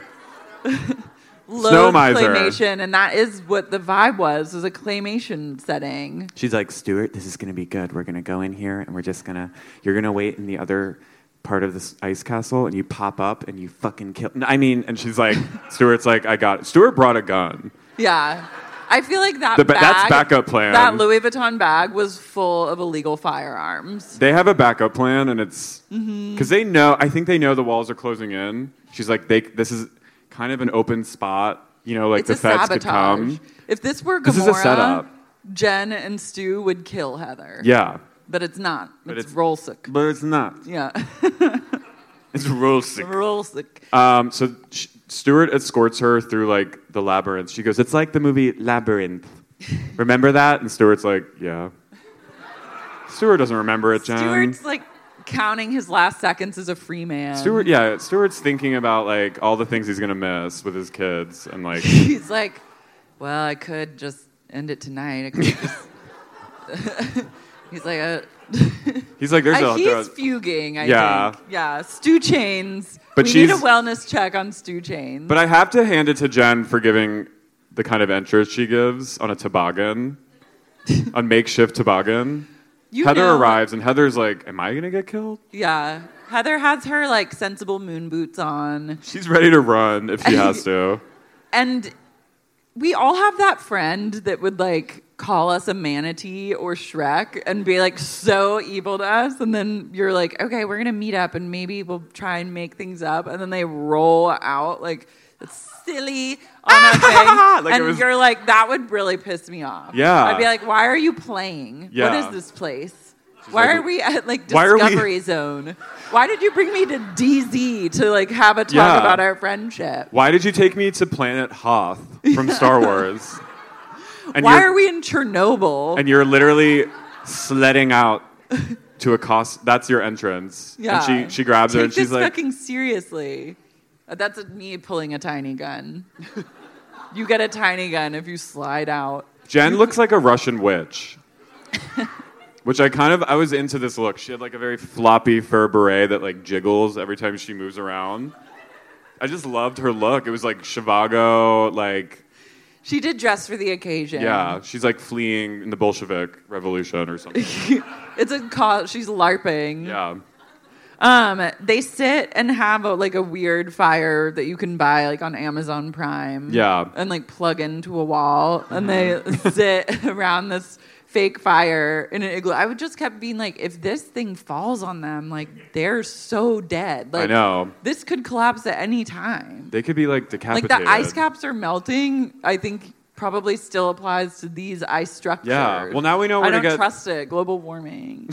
Load Snow miser. claymation, and that is what the vibe was, was a claymation setting. She's like, Stuart, this is going to be good. We're going to go in here, and we're just going to, you're going to wait in the other part of this ice castle, and you pop up, and you fucking kill. I mean, and she's like, Stuart's like, I got it. Stuart brought a gun. Yeah. I feel like that The ba- bag, that's backup plan. That Louis Vuitton bag was full of illegal firearms. They have a backup plan, and it's Mhm. because they know. I think they know the walls are closing in. She's like, they. This is kind of an open spot. You know, like It's the a feds sabotage. could come. If this were Gamora, This is a setup. Jen and Stu would kill Heather. Yeah, But it's not. But it's, it's- Rolsick. but it's not. Yeah. It's real sick. Rolsick. Um, so sh- Stuart escorts her through like the labyrinth. She goes, "It's like the movie Labyrinth. Remember that?" And Stuart's like, "Yeah." Stuart doesn't remember it, Jen. Stuart's like counting his last seconds as a free man. Stuart, yeah, Stuart's thinking about like all the things he's gonna miss with his kids, and like He's like, well, I could just end it tonight. I could just... He's like, uh... he's like, "There's I, a." he's there- fuging. I Yeah. think. Yeah. Stu Chains. But we need a she's- wellness check on Stu Chains. But I have to hand it to Jen for giving the kind of entrance she gives on a toboggan, a makeshift toboggan. You Heather know- arrives, and Heather's like, "Am I gonna get killed?" Yeah. Heather has her like sensible moon boots on. She's ready to run if she has to. And we all have that friend that would like call us a manatee or Shrek and be like so evil to us, and then you're like, okay, we're gonna meet up and maybe we'll try and make things up, and then they roll out like it's silly on a thing, Like and it was- you're like, that would really piss me off. Yeah. I'd be like, why are you playing? Yeah. What is this place? Why like, are we at like why are we- Discovery Zone? Why did you bring me to D Z to like have a talk Yeah. about our friendship? Why did you take me to Planet Hoth from Star Wars? And Why you're- are we in Chernobyl? And you're literally sledding out to a cost. That's your entrance. Yeah. And she she grabs her Take and she's this like, fucking seriously. Uh, That's me pulling a tiny gun. You get a tiny gun if you slide out. Jen looks like a Russian witch. Which I kind of, I was into this look. She had like a very floppy fur beret that like jiggles every time she moves around. I just loved her look. It was like Zhivago, like, She did dress for the occasion. yeah, she's like fleeing in the Bolshevik Revolution or something. It's a cause. She's LARPing. Yeah. Um, they sit and have a, like a weird fire that you can buy like on Amazon Prime. Yeah. And like plug into a wall, and they sit around this fake fire in an igloo. I would just kept being like, if this thing falls on them, like they're so dead. Like, I know. This could collapse at any time. They could be like Like decapitated. the ice caps are melting. I think probably still applies to these ice structures. Yeah. Well, now we know where I to don't get- trust it. Global warming.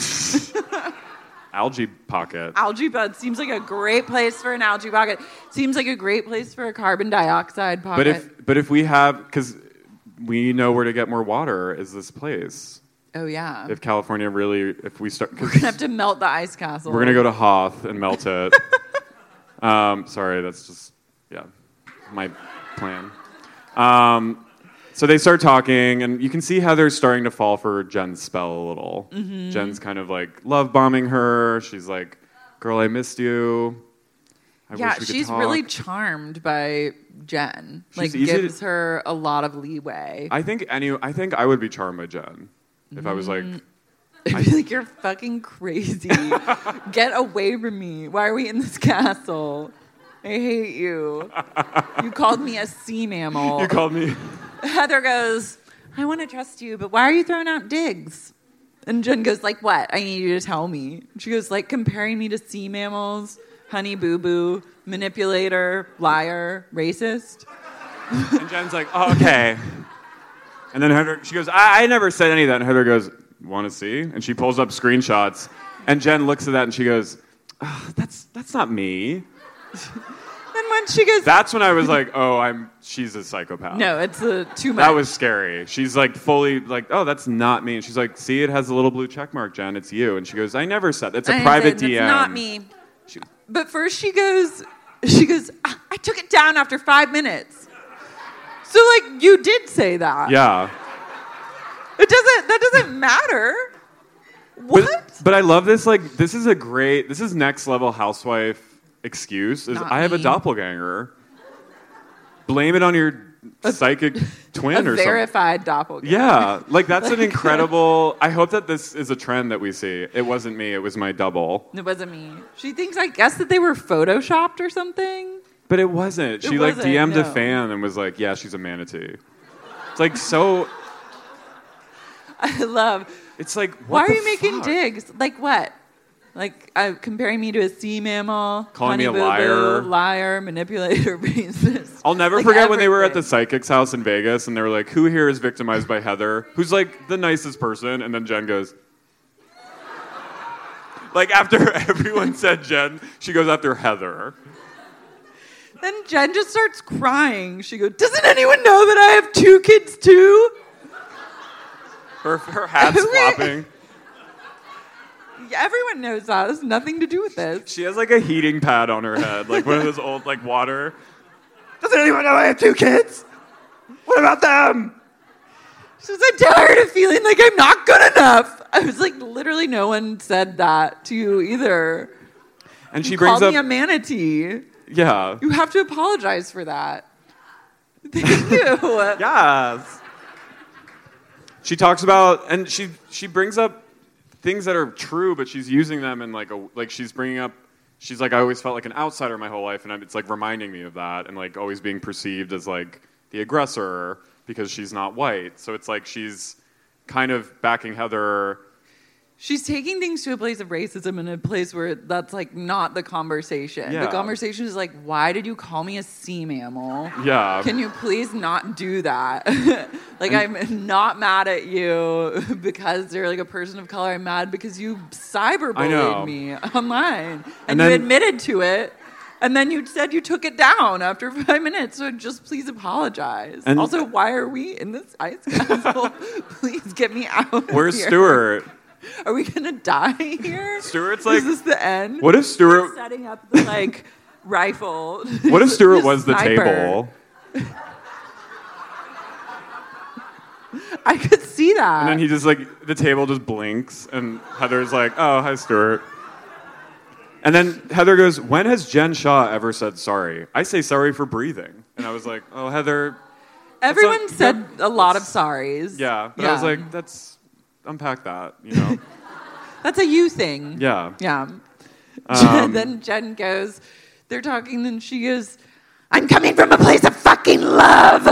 Algae pocket. Algae bud seems like a great place for an algae pocket. Seems like a great place for a carbon dioxide pocket. But if but if we have, because we know where to get more water is this place. oh yeah, If California really, if we start, we're gonna have to melt the ice castle. we're gonna go to Hoth and melt it. um, sorry, that's just yeah, my plan. Um, so they start talking, and you can see how they're starting to fall for Jen's spell a little. Mhm. Jen's kind of like love bombing her. She's like, "Girl, I missed you. I yeah, wish we could she's talk." really charmed by Jen. She's like easy to- gives her a lot of leeway. I think any. I think I would be charmed by Jen if I was like. I'd be like, you're fucking crazy. Get away from me. Why are we in this castle? I hate you. You called me a sea mammal. You called me. Heather goes, I want to trust you, but why are you throwing out digs? And Jen goes, like what? I need you to tell me. She goes, like comparing me to sea mammals, honey boo boo, manipulator, liar, racist. And Jen's like, oh, okay. And then Heather, she goes, I, I never said any of that. And Heather goes, want to see? And she pulls up screenshots. And Jen looks at that and she goes, oh, that's that's not me. Then when she goes, That's when I was like, oh, I'm. She's a psychopath. no, it's uh, too much. That was scary. She's like fully like, oh, that's not me. And she's like, see, it has a little blue check mark, Jen. It's you. And she goes, I never said. It's a I private said, D M. It's not me. But first she goes, she goes, "Ah, I took it down after five minutes. So like you did say that. Yeah. It doesn't. That doesn't matter. What? But, but I love this. Like, this is a great. This is next level housewife excuse. Is Not I have a me. doppelganger. Blame it on your psychic twin a or something. verified doppelganger. Yeah, like that's an Like- incredible. I hope that this is a trend that we see. It wasn't me. It was my double. It wasn't me. She thinks, I guess, that they were photoshopped or something. But it wasn't. It She like wasn't, D M'd no. a fan and was like, "Yeah, she's a manatee." It's like so. I love. It's like, why what are the you making fuck? digs? Like what? Like uh, comparing me to a sea mammal, Calling me honey a boo-boo, liar. liar, manipulator, racist. I'll never Like forget when they were at the everything. psychic's house in Vegas and they were like, who here is victimized by Heather? Who's like the nicest person? And then Jen goes, like after everyone said Jen, she goes after Heather. Then Jen just starts crying. She goes, doesn't anyone know that I have two kids too? Her, her hat's flopping. Everyone knows that. It has nothing to do with this. She has like a heating pad on her head, like one of those old like water. Doesn't anyone know I have two kids? What about them? She was, I'm tired of feeling like I'm not good enough. I was like, literally no one said that to you either. And she you brings called up me a manatee. yeah. You have to apologize for that. Thank you. Yes. She talks about, and she she brings up things that are true, but she's using them in like a like she's bringing up. She's like, I always felt like an outsider my whole life, and I'm- it's like reminding me of that, and like always being perceived as like the aggressor because she's not white. So it's like she's kind of backing Heather. She's taking things to a place of racism in a place where that's like not the conversation. Yeah. The conversation is like, why did you call me a sea mammal? Yeah. Can you please not do that? Like, And- I'm not mad at you because you're like a person of color. I'm mad because you I know. cyberbullied me online. And, And you then- admitted to it. And then you said you took it down after five minutes. So just please apologize. And- also, why are we in this ice castle? Please get me out. Where's here. Stuart? Are we gonna die here? Stuart's like, is this the end? what if Stuart- We're setting up the like rifle? What if Stuart The was the sniper. table? I could see that. And then he just like, the table just blinks, and Heather's like, oh, hi, Stuart. And then Heather goes, when has Jen Shaw ever said sorry? I say sorry for breathing. And I was like, oh, Heather. Everyone not- said a lot of sorries. Yeah, but yeah. I was like, that's, unpack that, you know? That's a you thing. Yeah. Yeah. Um, Then Jen goes, they're talking, and she goes, I'm coming from a place of fucking love.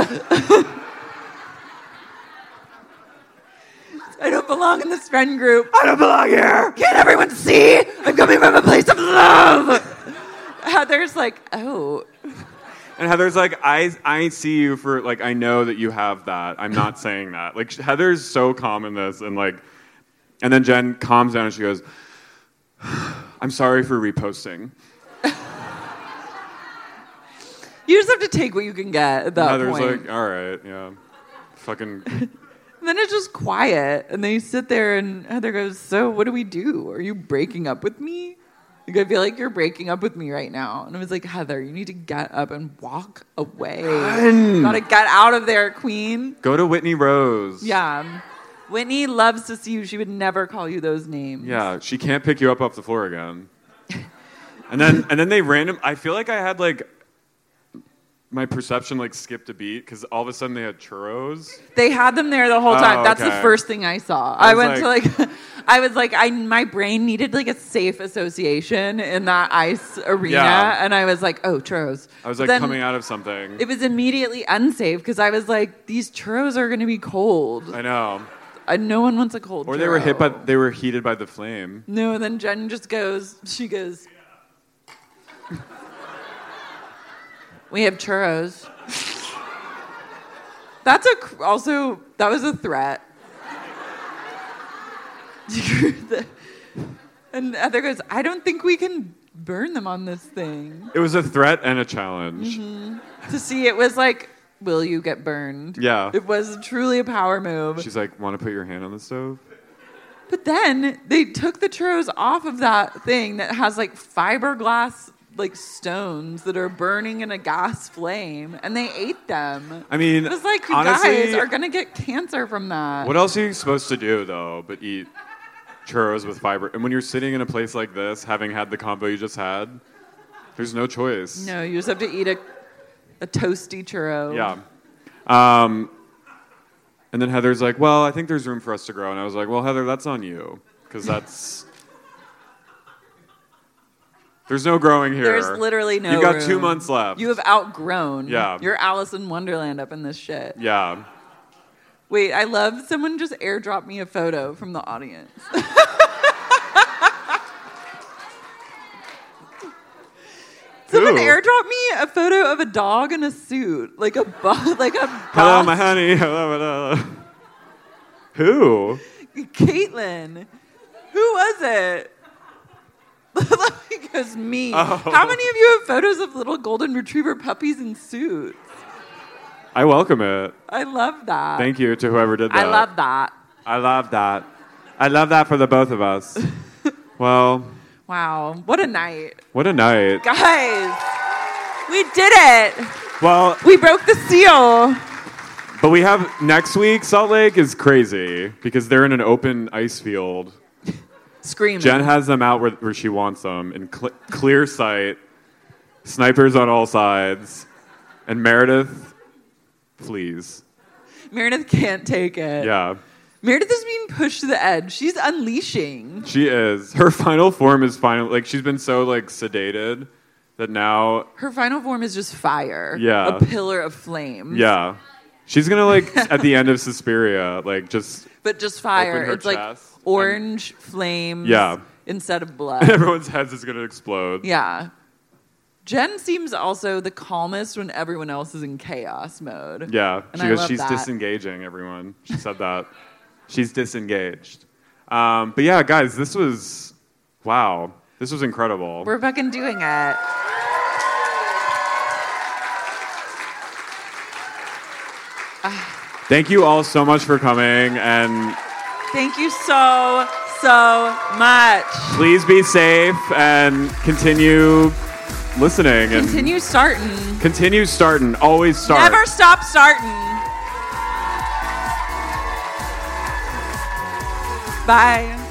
I don't belong in this friend group. I don't belong here. Can't everyone see? I'm coming from a place of love. Heather's like, oh. And Heather's like, I I see you for, like, I know that you have that. I'm not saying that. Like, Heather's so calm in this, and like, and then Jen calms down and she goes, I'm sorry for reposting. You just have to take what you can get at that Heather's point. like, all right, yeah. Fucking. And then it's just quiet, and they sit there, and Heather goes, so what do we do? Are you breaking up with me? Like, I feel like you're breaking up with me right now. And I was like, Heather, you need to get up and walk away. Run. Gotta get out of there, queen. Go to Whitney Rose. Yeah. Whitney loves to see you. She would never call you those names. Yeah, she can't pick you up off the floor again. And then and then they random. I feel like I had like my perception like skipped a beat because all of a sudden they had churros. They had them there the whole time. Oh, That's the okay. first thing I saw. I I, was went to like, I was like, I my brain needed like a safe association in that ice arena, Yeah. and I was like, oh, churros. I was But like then coming out of something. It was immediately unsafe because I was like, these churros are going to be cold. I know. Uh, no one wants a cold. Or they were hit by churro. they were heated by the flame. No, and then Jen just goes. She goes. We have churros. That's a cr- also that was a threat. And Heather goes, I don't think we can burn them on this thing. It was a threat and a challenge. hmm To see, it was like, will you get burned? Yeah. It was truly a power move. She's like, want to put your hand on the stove? But then they took the churros off of that thing that has like fiberglass like stones that are burning in a gas flame, and they ate them. I mean, it was like, you honestly, guys are gonna get cancer from that. What else are you supposed to do though but eat churros with fiber? And when you're sitting in a place like this, having had the combo you just had, there's no choice. No, you just have to eat a a toasty churro. Yeah. Um, and then Heather's like, well, I think there's room for us to grow. And I was like, well, Heather, that's on you. Because that's... There's no growing here. There's literally no You've got room. two months left. You have outgrown. Yeah. You're Alice in Wonderland up in this shit. Yeah. Wait, I love someone just airdropped me a photo from the audience. Someone Who? airdropped me a photo of a dog in a suit, like a bu- like a Hello, boss- my honey. Hello, hello. Who? Caitlin. Who was it? Because me. Oh. How many of you have photos of little golden retriever puppies in suits? I welcome it. I love that. Thank you to whoever did that. I love that. I love that. I love that for the both of us. Well, Wow, what a night. what a night. Guys, we did it. Well, We broke the seal. but we have next week. Salt Lake is crazy because they're in an open ice field. Screaming. Jen has them out where, where she wants them in cl- clear sight, snipers on all sides, and Meredith flees. Meredith can't take it. Yeah, Meredith is being pushed to the edge. She's unleashing. she is. Her final form is final. Like she's been so like sedated that now, Her final form is just fire. Yeah. A pillar of flame. yeah, she's gonna like at the end of Suspiria, like just but just fire. Open her It's like chest orange flames Yeah. instead of blood. Everyone's heads is going to explode. Yeah. Jen seems also the calmest when everyone else is in chaos mode. Yeah, And she I goes, love she's that. disengaging everyone. She said that. She's disengaged. Um, but yeah, guys, this was, wow. This was incredible. We're fucking doing it. Thank you all so much for coming, and Thank you so, so much. please be safe and continue listening. And Continue starting. Continue starting. Always start. Never stop starting. Bye.